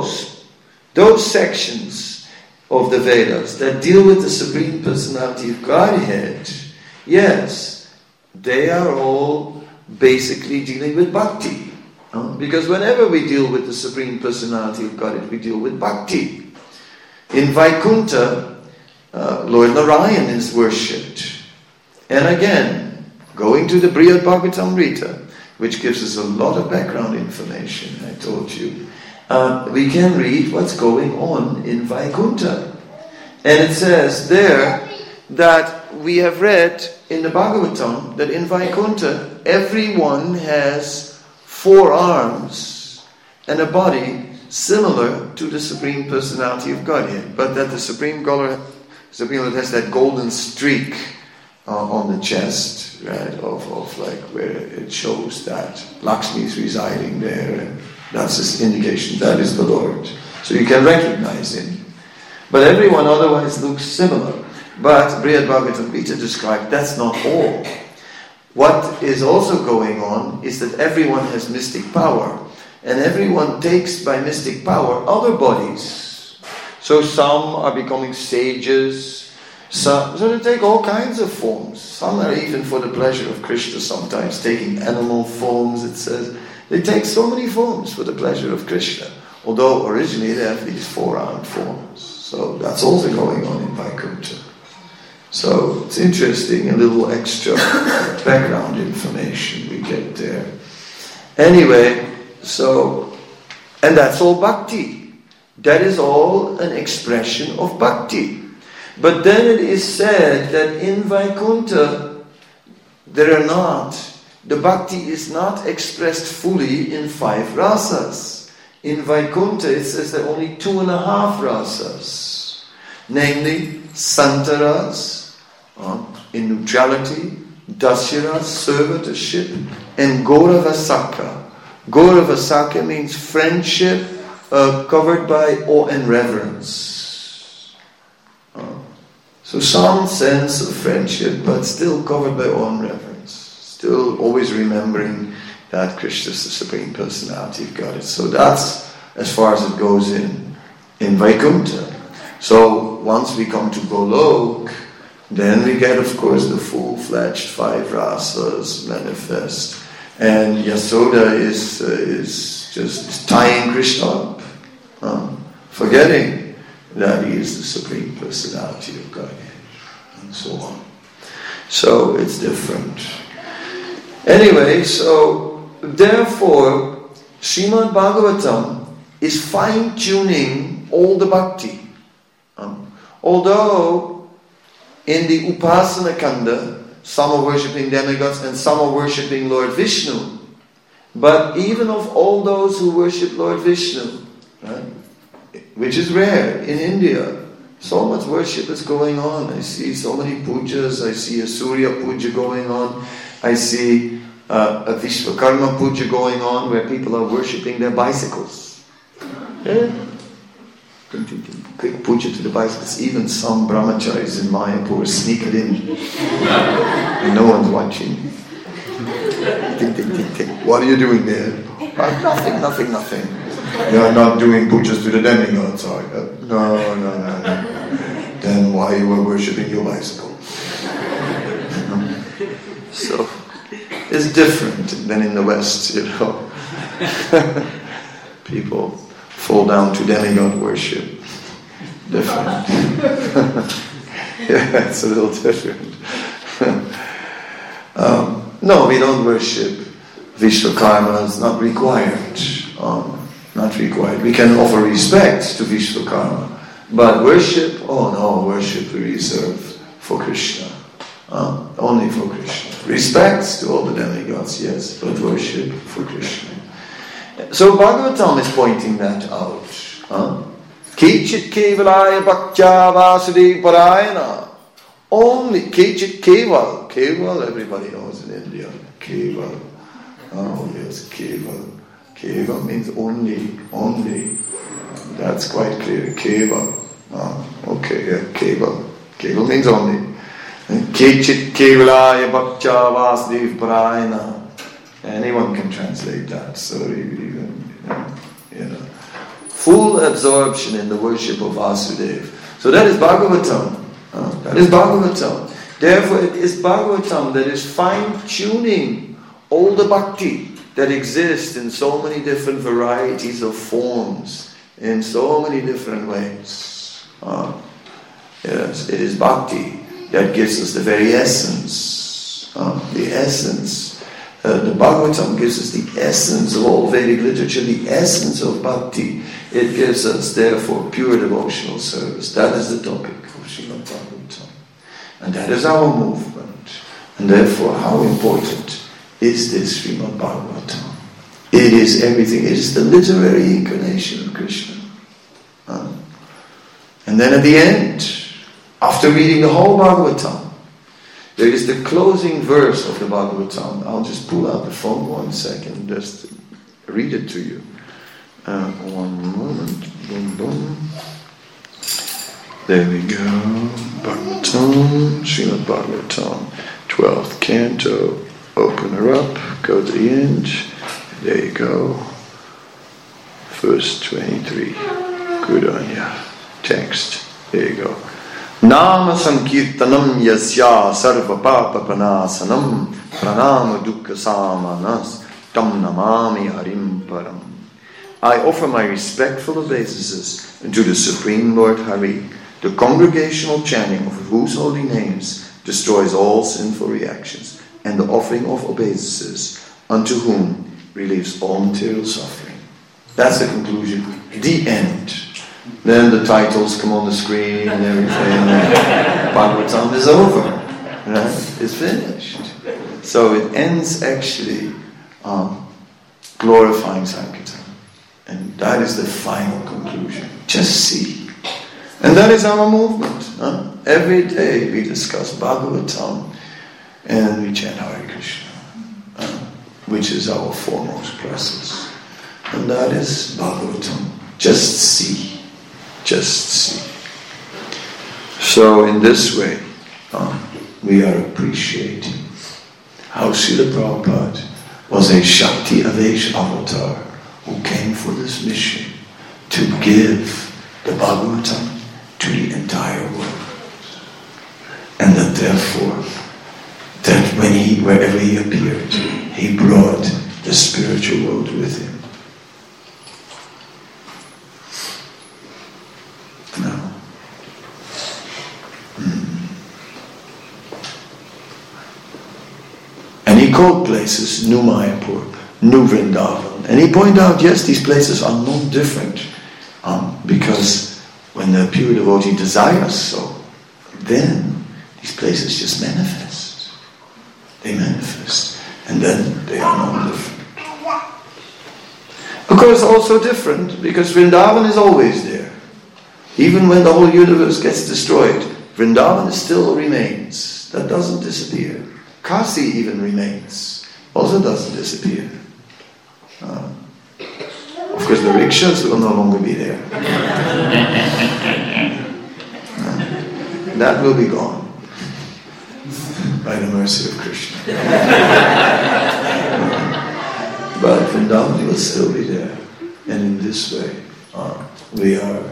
those sections of the Vedas that deal with the Supreme Personality of Godhead, yes, they are all basically dealing with bhakti. Because whenever we deal with the Supreme Personality of Godhead, we deal with bhakti. In Vaikuntha, Lord Narayan is worshipped. And again, going to the Brihad Bhagavatamrita, which gives us a lot of background information, I told you, we can read what's going on in Vaikuntha. And it says there that we have read in the Bhagavatam that in Vaikuntha, everyone has 4 arms and a body similar to the Supreme Personality of Godhead, but that the Supreme Lord has that golden streak on the chest, right, of like where it shows that Lakshmi is residing there, and that's his indication, that is the Lord. So you can recognize him. But everyone otherwise looks similar. But Brihad Bhagavatamrita described that's not all. What is also going on is that everyone has mystic power, and everyone takes by mystic power other bodies. So some are becoming sages, so they take all kinds of forms. Some are even for the pleasure of Krishna, sometimes taking animal forms, it says. They take so many forms for the pleasure of Krishna, although originally they have these 4-armed forms. So that's also going on in Vaikuntha. So it's interesting, a little extra background information we get there. Anyway, and that's all bhakti. That is all an expression of bhakti. But then it is said that in Vaikuntha, the bhakti is not expressed fully in 5 rasas. In Vaikuntha, it says there are only 2.5 rasas. Namely, Santaras, in neutrality, Dasyaras, servitorship, and Gauravasaka. Gauravasaka means friendship covered by awe and reverence. So some sense of friendship, but still covered by awe and reverence. Still always remembering that Krishna is the Supreme Personality of God. So that's as far as it goes in Vaikuntha. So once we come to Golok, then we get, of course, the full-fledged 5 rasas manifest. And Yasoda is just tying Krishna up, forgetting that he is the Supreme Personality of Godhead, and so on. So it's different. Anyway, so therefore, Srimad Bhagavatam is fine-tuning all the bhakti. Although in the Upasana Kanda, some are worshipping demigods and some are worshipping Lord Vishnu. But even of all those who worship Lord Vishnu, right, which is rare in India, so much worship is going on. I see so many pujas, I see a Surya puja going on, I see a Vishwakarma puja going on where people are worshipping their bicycles. Yeah. Quick puja to the bicycles. Even some brahmacharis in Mayapur sneak it in and no one's watching. What are you doing there? Nothing. You're not doing pujas to the demigods, are you? No. Then why you were worshipping your bicycle? So it's different than in the West, you know. People fall down to demigod worship. Different. Yeah, it's a little different. No, we don't worship Vishwakarma. It's not required. Not required. We can offer respect to Vishwakarma, but worship, worship we reserve for Krishna. Only for Krishna. Respect to all the demigods, yes, but worship for Krishna. So Bhagavatam is pointing that out. Kichit kevalaya bhaktya vasudeva parayana. only Kechit Keval. Keval, everybody knows in India. Keval. Oh yes, Keval. Keval means only. That's quite clear. Keval. Okay, yeah, Keval. Keval means only. Kechit Kevalaya Bhakcha Vasudev Parayana. Anyone can translate that. So even, full absorption in the worship of Vasudeva. So that is Bhagavatam. That is Bhagavatam. Therefore, it is Bhagavatam that is fine-tuning all the bhakti that exists in so many different varieties of forms, in so many different ways. Yes, it is bhakti that gives us the very essence. The essence. The Bhagavatam gives us the essence of all Vedic literature, the essence of bhakti. It gives us, therefore, pure devotional service. That is the topic of Srimad Bhagavatam. And that is our movement. And therefore, how important is this Srimad Bhagavatam? It is everything. It is the literary incarnation of Krishna. And then at the end, after reading the whole Bhagavatam, there is the closing verse of the Bhagavatam. I'll just pull out the phone 1 second, just read it to you. One moment. Boom, boom. There we go. Bhagavatam, Srimad Bhagavatam, 12th canto. Open her up, go to the end. There you go. Verse 23. Good on ya. Text. There you go. Nama Sankirtanam Yasya Sarva Papa Panasanam Pranama Dukkha Samanas Tam Namami Harim Param. I offer my respectful obeisances to the Supreme Lord Hari, the congregational chanting of whose holy names destroys all sinful reactions, and the offering of obeisances unto whom relieves all material suffering. That's the conclusion. The end. Then the titles come on the screen and everything. Bhagavatam is over. Right? It's finished. So it ends actually glorifying Sankirtan. And that is the final conclusion. Just see. And that is our movement. Every day we discuss Bhagavatam and we chant Hare Krishna, which is our foremost process. And that is Bhagavatam. Just see. Just see. So in this way, we are appreciating how Srila Prabhupada was a Shakti Avesh avatar who came for this mission to give the Bhagavatam to the entire world. And that therefore, that wherever he appeared, he brought the spiritual world with him. And he called places New Mayapur, New Vrindavan. And he pointed out, yes, these places are not different. Because when the pure devotee desires so, then these places just manifest. They manifest. And then they are not different. Of course, also different, because Vrindavan is always there. Even when the whole universe gets destroyed, Vrindavan still remains. That doesn't disappear. Kasi even remains. Also doesn't disappear. Of course, the rickshaws will no longer be there. That will be gone by the mercy of Krishna. But Vrindavan will still be there. And in this way, we are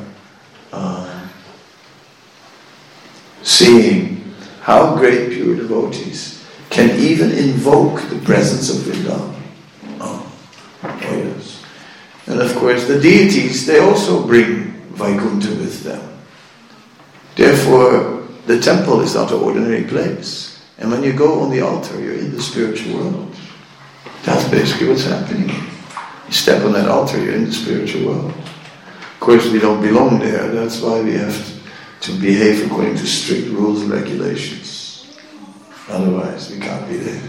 seeing how great pure devotees can even invoke the presence of Vrindavan. Oh yes. And of course the deities, they also bring Vaikuntha with them. Therefore, the temple is not an ordinary place. And when you go on the altar, you're in the spiritual world. That's basically what's happening. You step on that altar, you're in the spiritual world. Of course, we don't belong there. That's why we have to behave according to strict rules and regulations. Otherwise, we can't be there.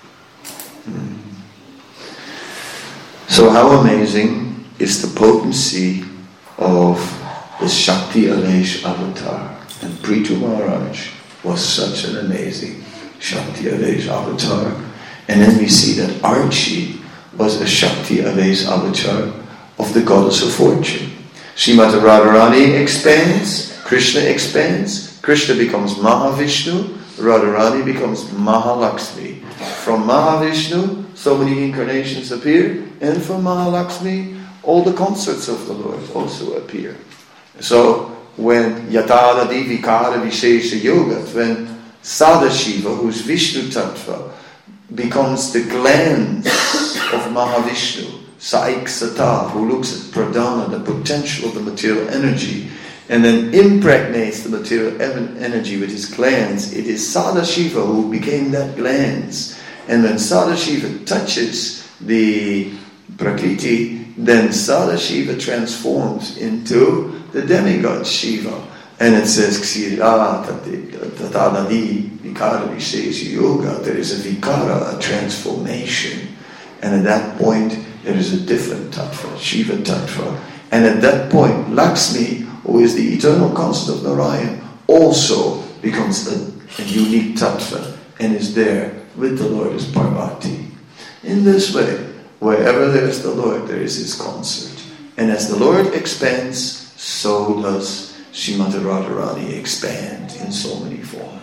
So how amazing is the potency of the Shakti Avesh avatar. And Prithu Maharaj was such an amazing Shakti Avesh avatar. And then we see that Archie was a Shakti Avesh avatar of the goddess of fortune. Srimati Radharani expands, Krishna expands, Krishna becomes Mahavishnu, Radharani becomes Mahalakshmi. From Mahavishnu, so many incarnations appear, and from Mahalakshmi, all the consorts of the Lord also appear. So when Yatadadi Vikara Vishesha Yoga, when Sadashiva, who's Vishnu Tattva, becomes the glance of Mahavishnu, Saiksata, who looks at Pradana, the potential of the material energy, and then impregnates the material energy with his glance, it is Sadashiva who became that glance. And when Sadashiva touches the Prakriti, then Sadashiva transforms into the demigod Shiva. And it says, Ksira Tatadadi Vikara Vishesha Yoga. There is a Vikara, a transformation. And at that point, there is a different Tattva, Shiva Tattva. And at that point, Lakshmi, who is the eternal constant of Narayan, also becomes a unique Tattva and is there with the Lord as Parvati. In this way, wherever there is the Lord, there is his consort. And as the Lord expands, so does Srimati Radharani expand in so many forms.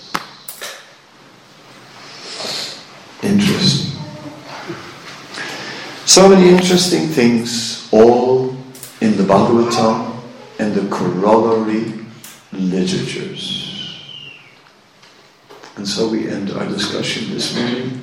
Interesting. So many interesting things, all in the Bhagavatam and the corollary literatures. And so we end our discussion this morning.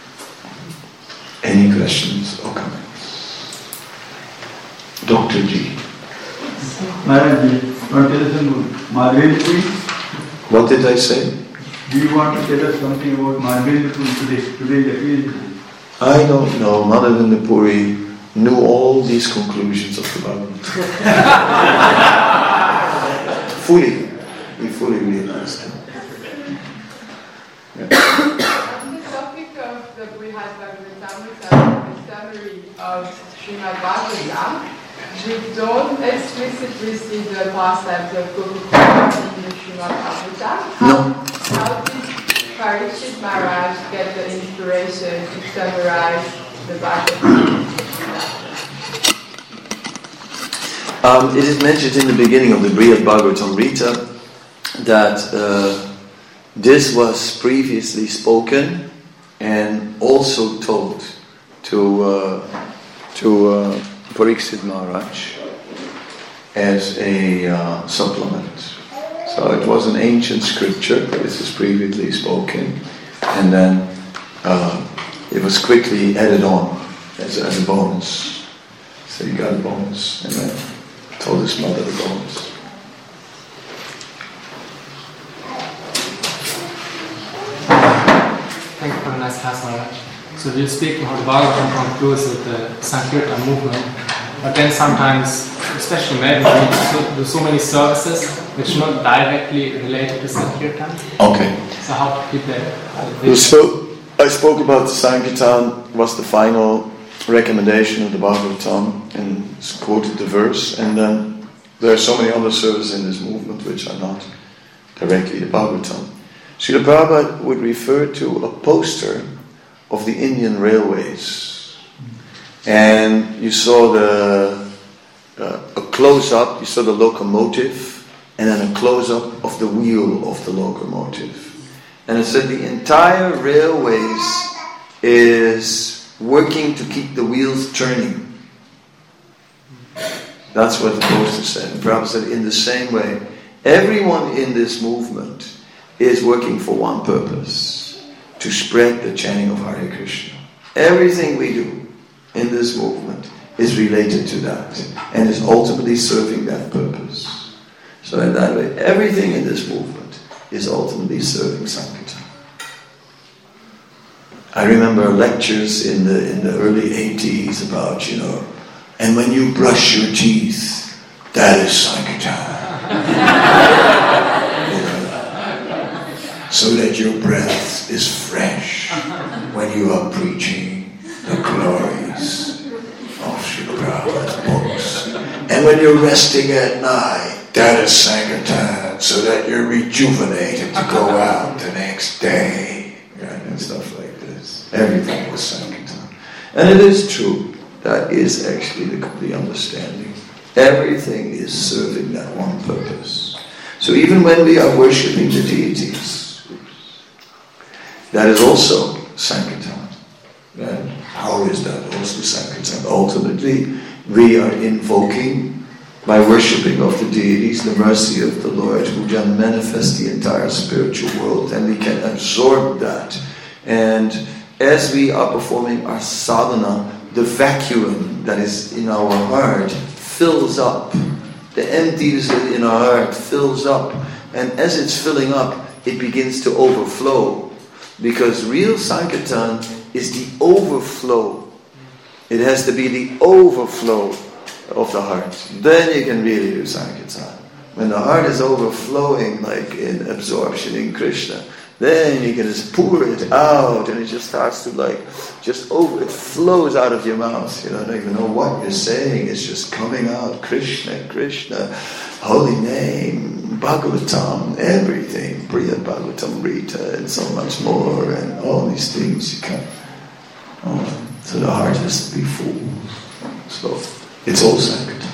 Any questions or comments? Dr. G. Maharaj, want to tell us about Margari Puri? What did I say? Do you want to tell us something about Margari Puri today? Today's occasion. I don't know. Madhavendra Puri knew all these conclusions of the Bhagavad. He fully realized them. On the topic of the Brihad Bhagavatamrita, the summary of Srimad Bhagavatam, we don't explicitly see the pastimes of Gopika in the Srimad Bhagavatam. No. How did Parikshit Maharaj get the inspiration to summarize the Bhagavatam? It is mentioned in the beginning of the Brihad Bhagavatamrita that this was previously spoken and also told to Parikshit Maharaj as a supplement. So it was an ancient scripture, but this was previously spoken, and then it was quickly added on as a bonus. So you got a bonus, and then told his mother the bonus. Thank you for a nice class, Maharaj. So we'll speak how the Bhagavatam concludes with the Sankirtan movement, but then sometimes, especially maybe, do so many services which are not directly related to Sankirtan. Okay. So how to keep that? I spoke about Sankirtan was the final recommendation of the Bhagavatam and quoted the verse, and then there are so many other services in this movement which are not directly the Bhagavatam. Srila Prabhupada would refer to a poster of the Indian railways, and you saw a close-up, you saw the locomotive, and then a close-up of the wheel of the locomotive. And it said the entire railways is working to keep the wheels turning. That's what the poster said. And Prabhupada said, in the same way, everyone in this movement is working for one purpose, to spread the chanting of Hare Krishna. Everything we do in this movement is related to that and is ultimately serving that purpose. So in that way, everything in this movement is ultimately serving Sankirtan. I remember lectures in the early 80s about, and when you brush your teeth, that is Sankirtan. So that your breath is fresh when you are preaching the glories of Srila Prabhupada's books. And when you're resting at night, that is Sankirtan, so that you're rejuvenated to go out the next day, right? And stuff like this. Everything was Sankirtan. And it is true. That is actually the understanding. Everything is serving that one purpose. So even when we are worshipping the deities, that is also Sankirtan. Right? How is that also Sankirtan? Ultimately, we are invoking, by worshipping of the deities, the mercy of the Lord, who can manifest the entire spiritual world, and we can absorb that. And as we are performing our sadhana, the vacuum that is in our heart fills up. The emptiness in our heart fills up. And as it's filling up, it begins to overflow. Because real Sankirtan is the overflow. It has to be the overflow of the heart. Then you can really do Sankirtan. When the heart is overflowing, like in absorption in Krishna, then you can just pour it out, and it just starts to it flows out of your mouth. You don't even know what you're saying. It's just coming out. Krishna, Krishna, holy name, Bhagavatam, everything. Priya Bhagavatam Rita, and so much more, and all these things you can. So the heart has to be full. So it's all Sankirtan.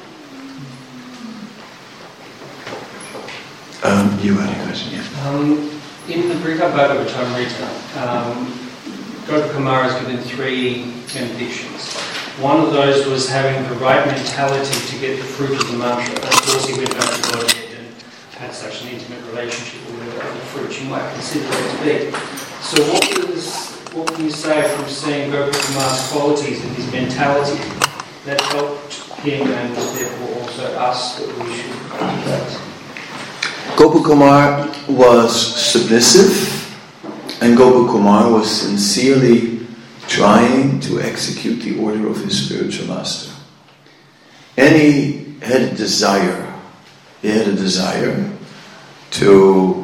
You had a question, yeah? In the Brihad Bhagavatamrita, Gopakumara is given 3 benedictions. One of those was having the right mentality to get the fruit of the mantra. Of course, he went back to God and had such an intimate relationship with the fruit you might consider it to be. So what can you say from seeing Gopakumara's qualities and his mentality that helped him and therefore also us that we should emulate? Gopakumar was submissive, and Gopakumar was sincerely trying to execute the order of his spiritual master. And he had a desire. He had a desire to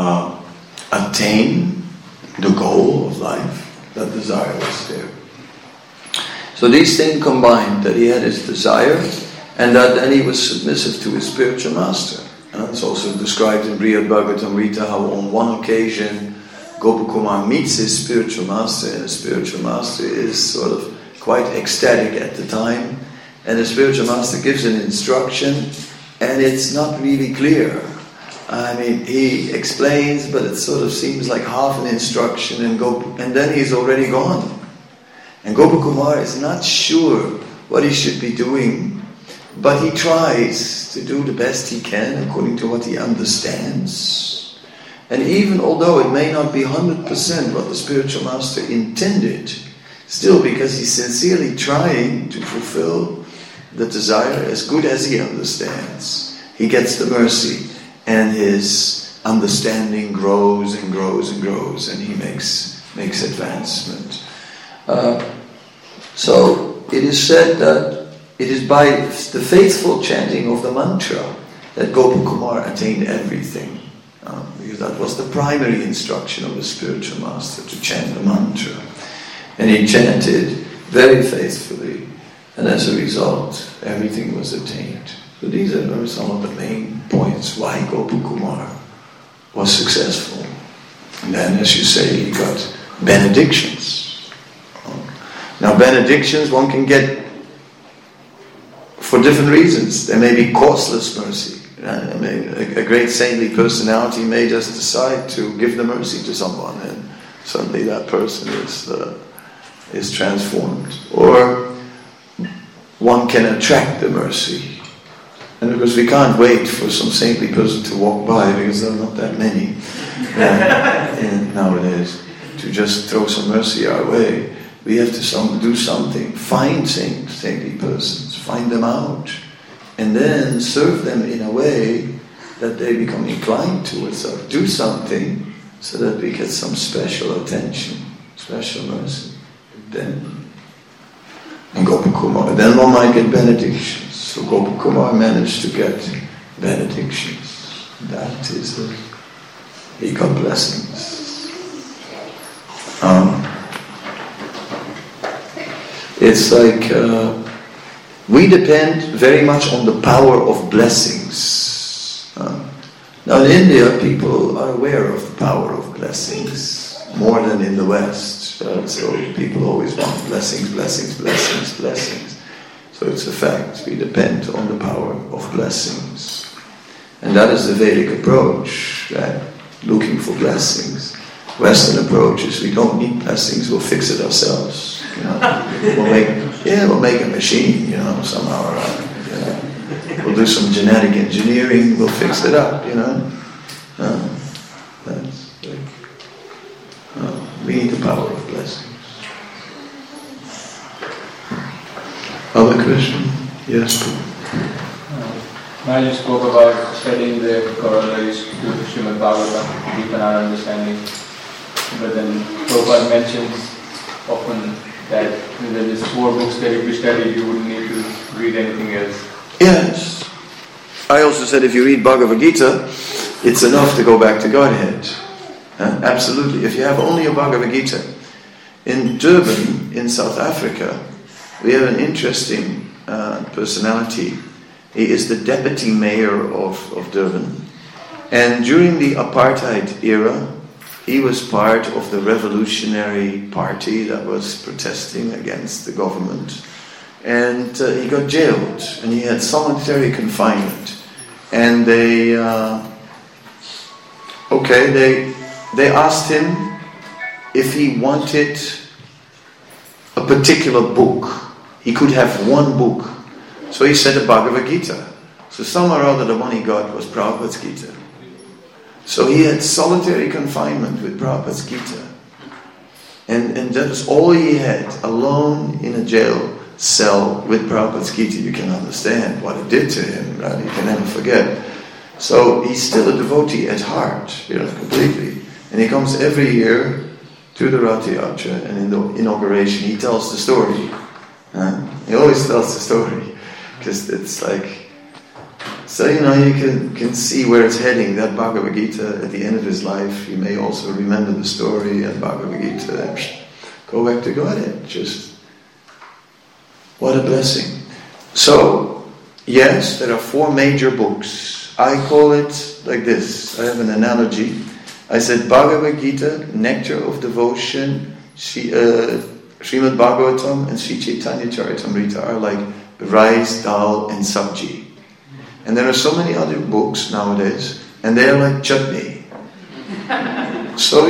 attain the goal of life. That desire was there. So these things combined, that he had his desire, and that then he was submissive to his spiritual master. It's also described in Brihad Bhagavatamrita how on one occasion Gopakumar meets his spiritual master, and the spiritual master is sort of quite ecstatic at the time, and the spiritual master gives an instruction, and it's not really clear. I mean, he explains, but it sort of seems like half an instruction, and then he's already gone. And Gopakumar is not sure what he should be doing, but he tries to do the best he can according to what he understands. And even although it may not be 100% what the spiritual master intended, still because he's sincerely trying to fulfill the desire as good as he understands, he gets the mercy, and his understanding grows and grows and grows, and he makes advancement. So it is said that it is by the faithful chanting of the mantra that Gopakumar attained everything. Because that was the primary instruction of the spiritual master, to chant the mantra. And he chanted very faithfully, and as a result, everything was attained. So these are some of the main points why Gopakumar was successful. And then, as you say, he got benedictions. Now, benedictions one can get for different reasons. There may be causeless mercy. I mean, a great saintly personality may just decide to give the mercy to someone, and suddenly that person is transformed. Or one can attract the mercy. And because we can't wait for some saintly person to walk by, because there are not that many nowadays, to just throw some mercy our way. We have to do something. Find saintly persons. Find them out. And then serve them in a way that they become inclined towards us. Do something so that we get some special attention, special mercy. Then one might get benedictions. So Gopakumar managed to get benedictions. That is it. He got blessings. It's like We depend very much on the power of blessings. Now in India, people are aware of the power of blessings more than in the West. So people always want blessings, blessings, blessings, blessings. So it's a fact. We depend on the power of blessings. And that is the Vedic approach, right? Looking for blessings. Western approach is we don't need blessings, we'll fix it ourselves. You know? We'll make a machine, you know, somehow or other. You know? We'll do some genetic engineering, we'll fix it up, you know. We need the power of blessings. Other question? Yes. Now you spoke about studying the corollaries to Srimad Bhagavatam, deepen our understanding. But then Prabhupada mentions often that when there's 4 books that if you study, you wouldn't need to read anything else. Yes. I also said if you read Bhagavad Gita, it's enough to go back to Godhead. Absolutely. If you have only a Bhagavad Gita. In Durban, in South Africa, we have an interesting personality. He is the deputy mayor of Durban. And during the apartheid era, he was part of the revolutionary party that was protesting against the government. And he got jailed, and he had solitary confinement. And they asked him if he wanted a particular book. He could have one book. So he said the Bhagavad Gita. So somehow or other the one he got was Prabhupada's Gita. So he had solitary confinement with Prabhupada's Gita. And that was all he had, alone in a jail cell with Prabhupada's Gita. You can understand what it did to him, right? You can never forget. So he's still a devotee at heart, completely. And he comes every year to the Rath Yatra, and in the inauguration he tells the story. He always tells the story, because it's like, so you can see where it's heading. That Bhagavad Gita, at the end of his life, you may also remember the story and Bhagavad Gita, and go back to Godhead. Just, what a blessing. So, yes, there are 4 major books. I call it like this. I have an analogy. I said Bhagavad Gita, Nectar of Devotion, Srimad Bhagavatam and Sri Chaitanya Charitamrita are like rice, dal and sabji. And there are so many other books nowadays, and they are like chutney. So,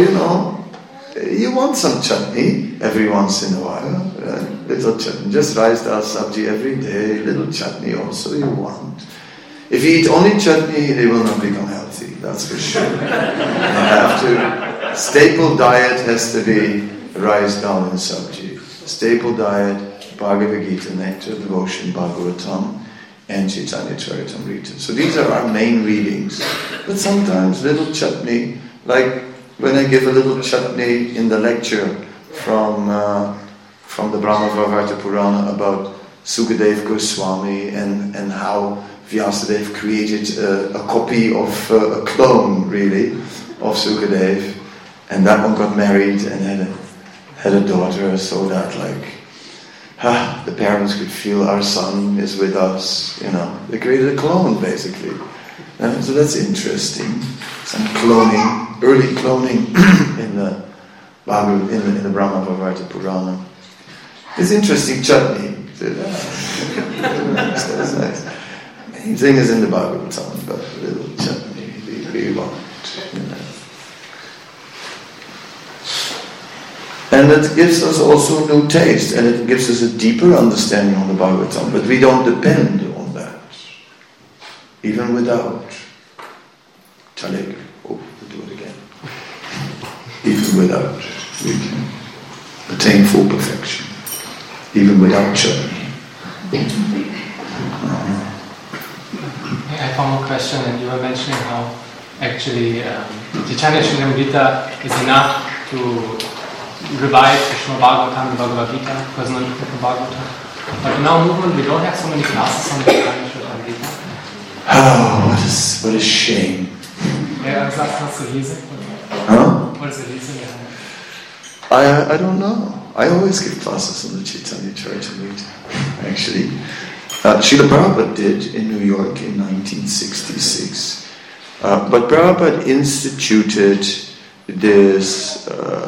you want some chutney every once in a while. Little chutney, just rice, dal, sabji every day, little chutney also you want. If you eat only chutney, they will not become healthy, that's for sure. You have to. Staple diet has to be rice, dal and sabji. Staple diet, Bhagavad Gita, Nectar, Devotion, Bhagavatam, and Chaitanya Charitamrita. So these are our main readings. But sometimes little chutney, like when I give a little chutney in the lecture from the Brahma-Vaivarta Purana about Sukadeva Goswami and how Vyasadeva created a copy of a clone, really, of Sukadeva, and that one got married and had a daughter, so that the parents could feel our son is with us, They created a clone, basically. So that's interesting. Some cloning, early cloning in the Brahma-Vaivarta Purana. It's interesting chutney. That's nice. Main thing is in the Bhagavatam, but a little chutney we want. And it gives us also a new taste, and it gives us a deeper understanding on the Bhagavatam, but we don't depend on that. Even without Chalik. We'll do it again. Even without, we can attain full perfection. Even without chutney. I have one more question, and you were mentioning how actually Chaitanya Charitamrita is enough to revive Srimad Bhagavatam and Bhagavad Gita, because not from Bhagavatam. But in our movement, we don't have so many classes on Chaitanya Charitamrita. Oh, what a shame. Yeah, that's not the reason. Huh? What is the reason behind it? I don't know. I always give classes on the Chaitanya Charitamrita, actually. Srila Prabhupada did in New York in 1966. But Prabhupada instituted this,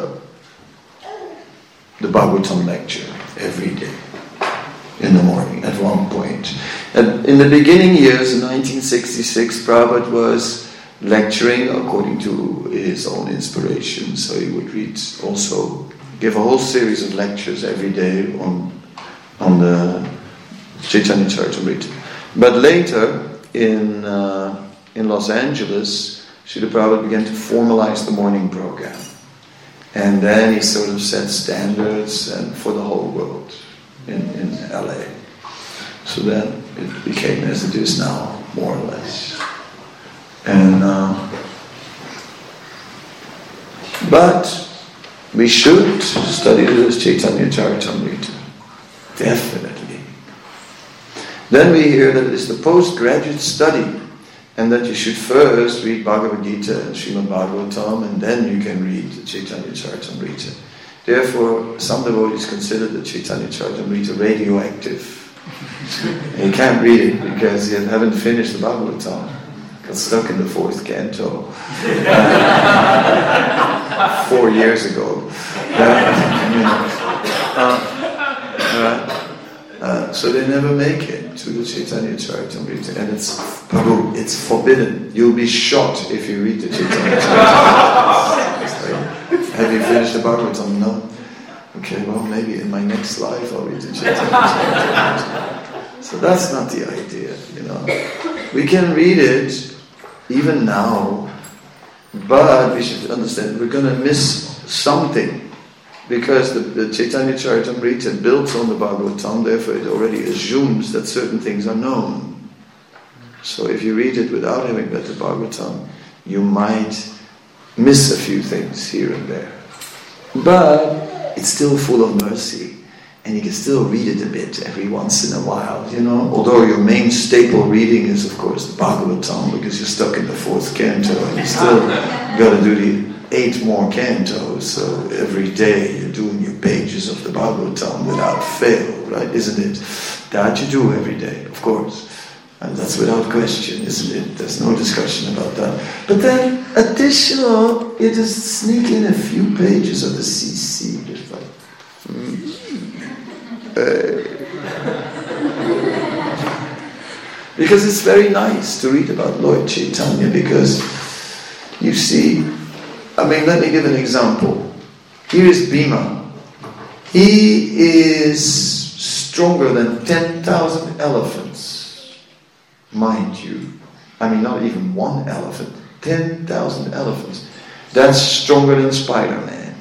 the Bhagavatam lecture every day in the morning at one point. And in the beginning years, in 1966, Prabhupada was lecturing according to his own inspiration. So he would give a whole series of lectures every day on the Chaitanya Charitamrita. But later, in Los Angeles, Srila Prabhupada began to formalize the morning program. And then he sort of set standards for the whole world in LA. So then it became as it is now, more or less. And but we should study this Chaitanya Charitamrita. Definitely. Then we hear that it is the postgraduate study, and that you should first read Bhagavad Gita and Srimad Bhagavatam, and then you can read the Chaitanya Charitamrita. Therefore, some devotees consider the Chaitanya Charitamrita radioactive. And you can't read it because you haven't finished the Bhagavatam. Got stuck in the 4th canto 4 years ago. So they never make it to the Chaitanya Charitamrita, and it's forbidden. You'll be shot if you read the Chaitanya Charitamrita. Have you finished the Bhagavatam? No? Okay, well maybe in my next life I'll read the Chaitanya Charitamrita. So that's not the idea, We can read it even now, but we should understand we're going to miss something. Because the Chaitanya Charitamrita builds on the Bhagavatam, therefore it already assumes that certain things are known. So if you read it without having read the Bhagavatam, you might miss a few things here and there. But it's still full of mercy, and you can still read it a bit every once in a while, Although your main staple reading is, of course, the Bhagavatam, because you're stuck in the 4th canto, and you still got to do the 8 more cantos, so every day you're doing your pages of the Bhagavatam without fail, right? Isn't it? That you do every day, of course. And that's without question, isn't it? There's no discussion about that. But then, additional, you just sneak in a few pages of the CC, just like, Because it's very nice to read about Lord Chaitanya, because you see, let me give an example. Here is Bhima. He is stronger than 10,000 elephants. Mind you. Not even one elephant. 10,000 elephants. That's stronger than Spider-Man.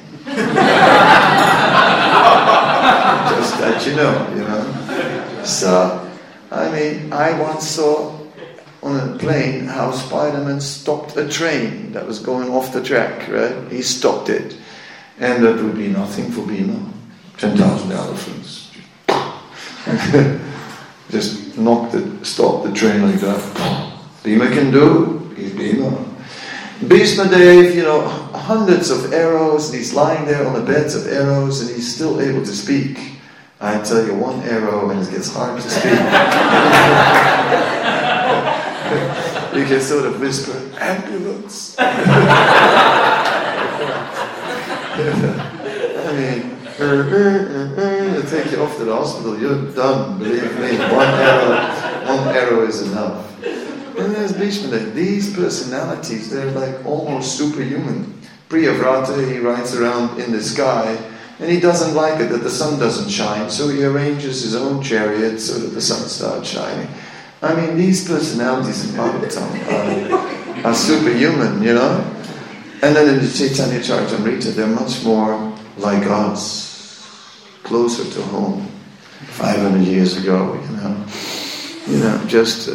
Just that you know. So, I once saw on a plane how Spider-Man stopped a train that was going off the track, right? He stopped it. And that would be nothing for Bhima. 10,000 elephants. Just stop the train like that. Bhima can do, he's Bhima. Bhishma Dev, hundreds of arrows, and he's lying there on the beds of arrows, and he's still able to speak. I tell you, one arrow and it gets hard to speak. You can sort of whisper, ambulance. They'll take you off to the hospital, you're done, believe me. One arrow is enough. And there's Bhishma. These personalities, they're like almost superhuman. Priyavrata, he rides around in the sky, and he doesn't like it that the sun doesn't shine, so he arranges his own chariot so that the sun starts shining. These personalities in Bhagavatam are superhuman, And then in the Chaitanya Charitamrita, they're much more like us, closer to home. 500 years ago, just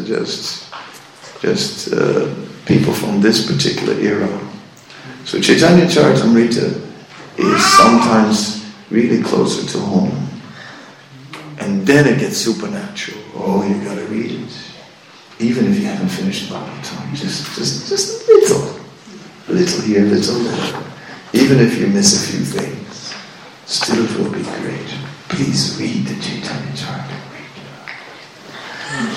people from this particular era. So Chaitanya Charitamrita is sometimes really closer to home. And then it gets supernatural. Oh, you got to read it. Even if you haven't finished Bhagavatam, just little here, little there. Even if you miss a few things, still it will be great. Please read the Chaitanya Charitamrita.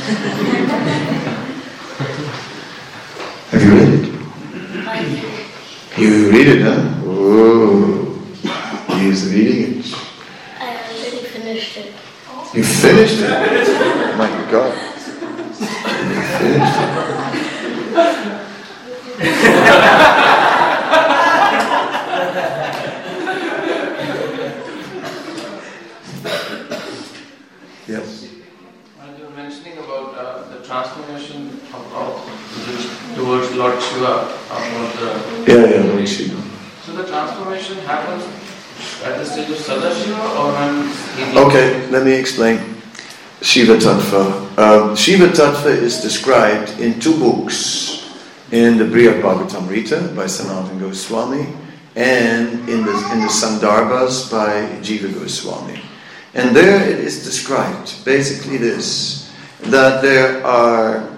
Have you read it? I did. You read it, huh? Oh, he is reading it. I already finished it. You finished it? My God. You finished it. Yes. You were mentioning about the transformation towards Lord Shiva. Lord Shiva. So the transformation happens at the stage of Sadashiva or when he... Okay, let me explain. Shiva Tattva. Shiva Tattva is described in two books. In the Brihad Bhagavatamrita by Sanatana Goswami and in the Sandarbhas by Jiva Goswami. And there it is described, basically this, that there are,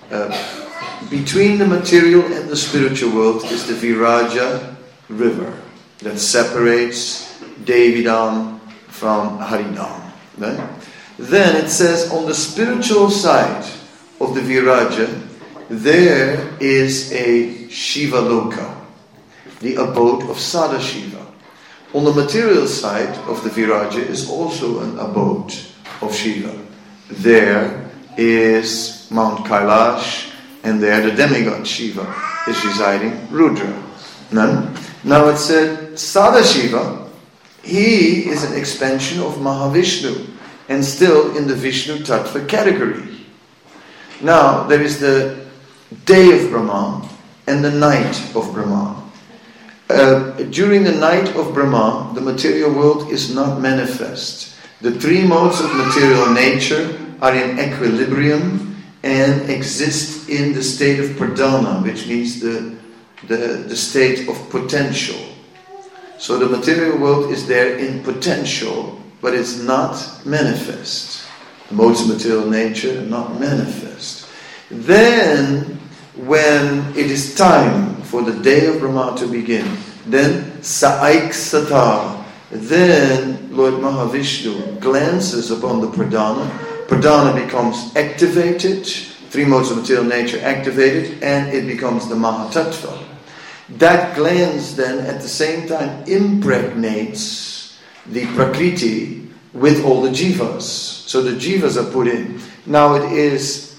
between the material and the spiritual world is the Viraja river that separates Devidam from Haridam. Right? Then it says on the spiritual side of the Viraja, there is a Shiva Loka, the abode of Sadashiva. On the material side of the Viraja is also an abode of Shiva. There is Mount Kailash, and there the demigod Shiva is residing, Rudra. Now it said Sadashiva, he is an expansion of Mahavishnu, and still in the Vishnu Tattva category. Now there is the day of Brahman and the night of Brahman. During the night of Brahman, the material world is not manifest. The three modes of material nature are in equilibrium and exist in the state of pradana, which means the state of potential. So the material world is there in potential, but it's not manifest. The modes of material nature are not manifest. Then, when it is time for the day of Brahma to begin, then Sa'aik Sata, then Lord Mahavishnu glances upon the Pradana. Pradana becomes activated, three modes of material nature activated, and it becomes the Mahatattva. That glance then at the same time impregnates the Prakriti with all the jivas. So the jivas are put in. Now it is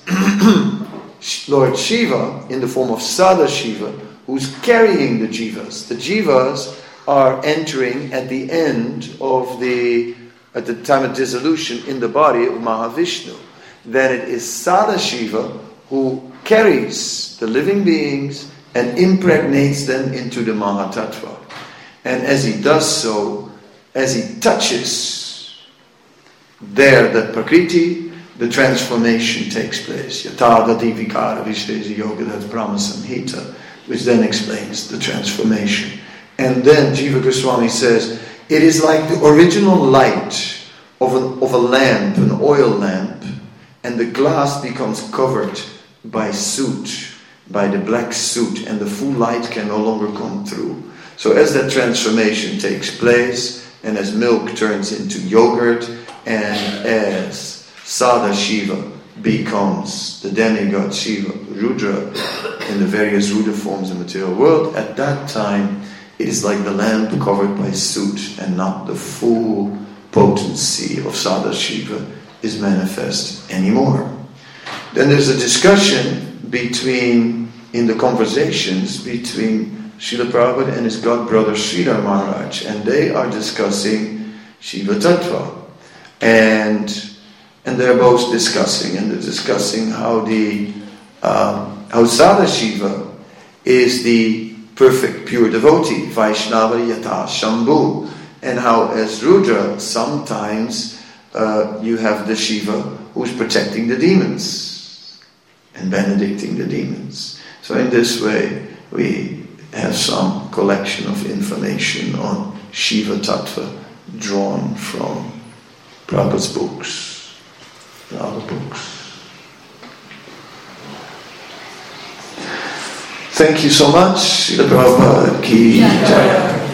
Lord Shiva in the form of Sadashiva who's carrying the jivas. The jivas are entering at the end of at the time of dissolution in the body of Mahavishnu. Then it is Sadashiva who carries the living beings and impregnates them into the Mahatattva. And as he does so, as he touches there the Prakriti, the transformation takes place. Yatadati vikara vishvesa yoga, that's Brahma Samhita, which then explains the transformation. And then Jiva Goswami says, it is like the original light of a lamp, an oil lamp, and the glass becomes covered by soot, by the black soot, and the full light can no longer come through. So as that transformation takes place, and as milk turns into yogurt, and as Sadashiva becomes the demigod Shiva, Rudra, in the various Rudra forms in the material world, at that time it is like the lamp covered by soot, and not the full potency of Sadashiva is manifest anymore. Then there's a discussion in the conversations between Srila Prabhupada and his god brother Sridhar Maharaj, and they are discussing Shiva Tattva. And they're both discussing, and they're discussing how Sadashiva is the perfect pure devotee, Vaishnava Yata Shambhu, and how as Rudra sometimes you have the Shiva who's protecting the demons and benedicting the demons. So in this way we have some collection of information on Shiva Tattva drawn from Prabhupada's books and other books. Thank you so much. Srila Prabhupada ki jai.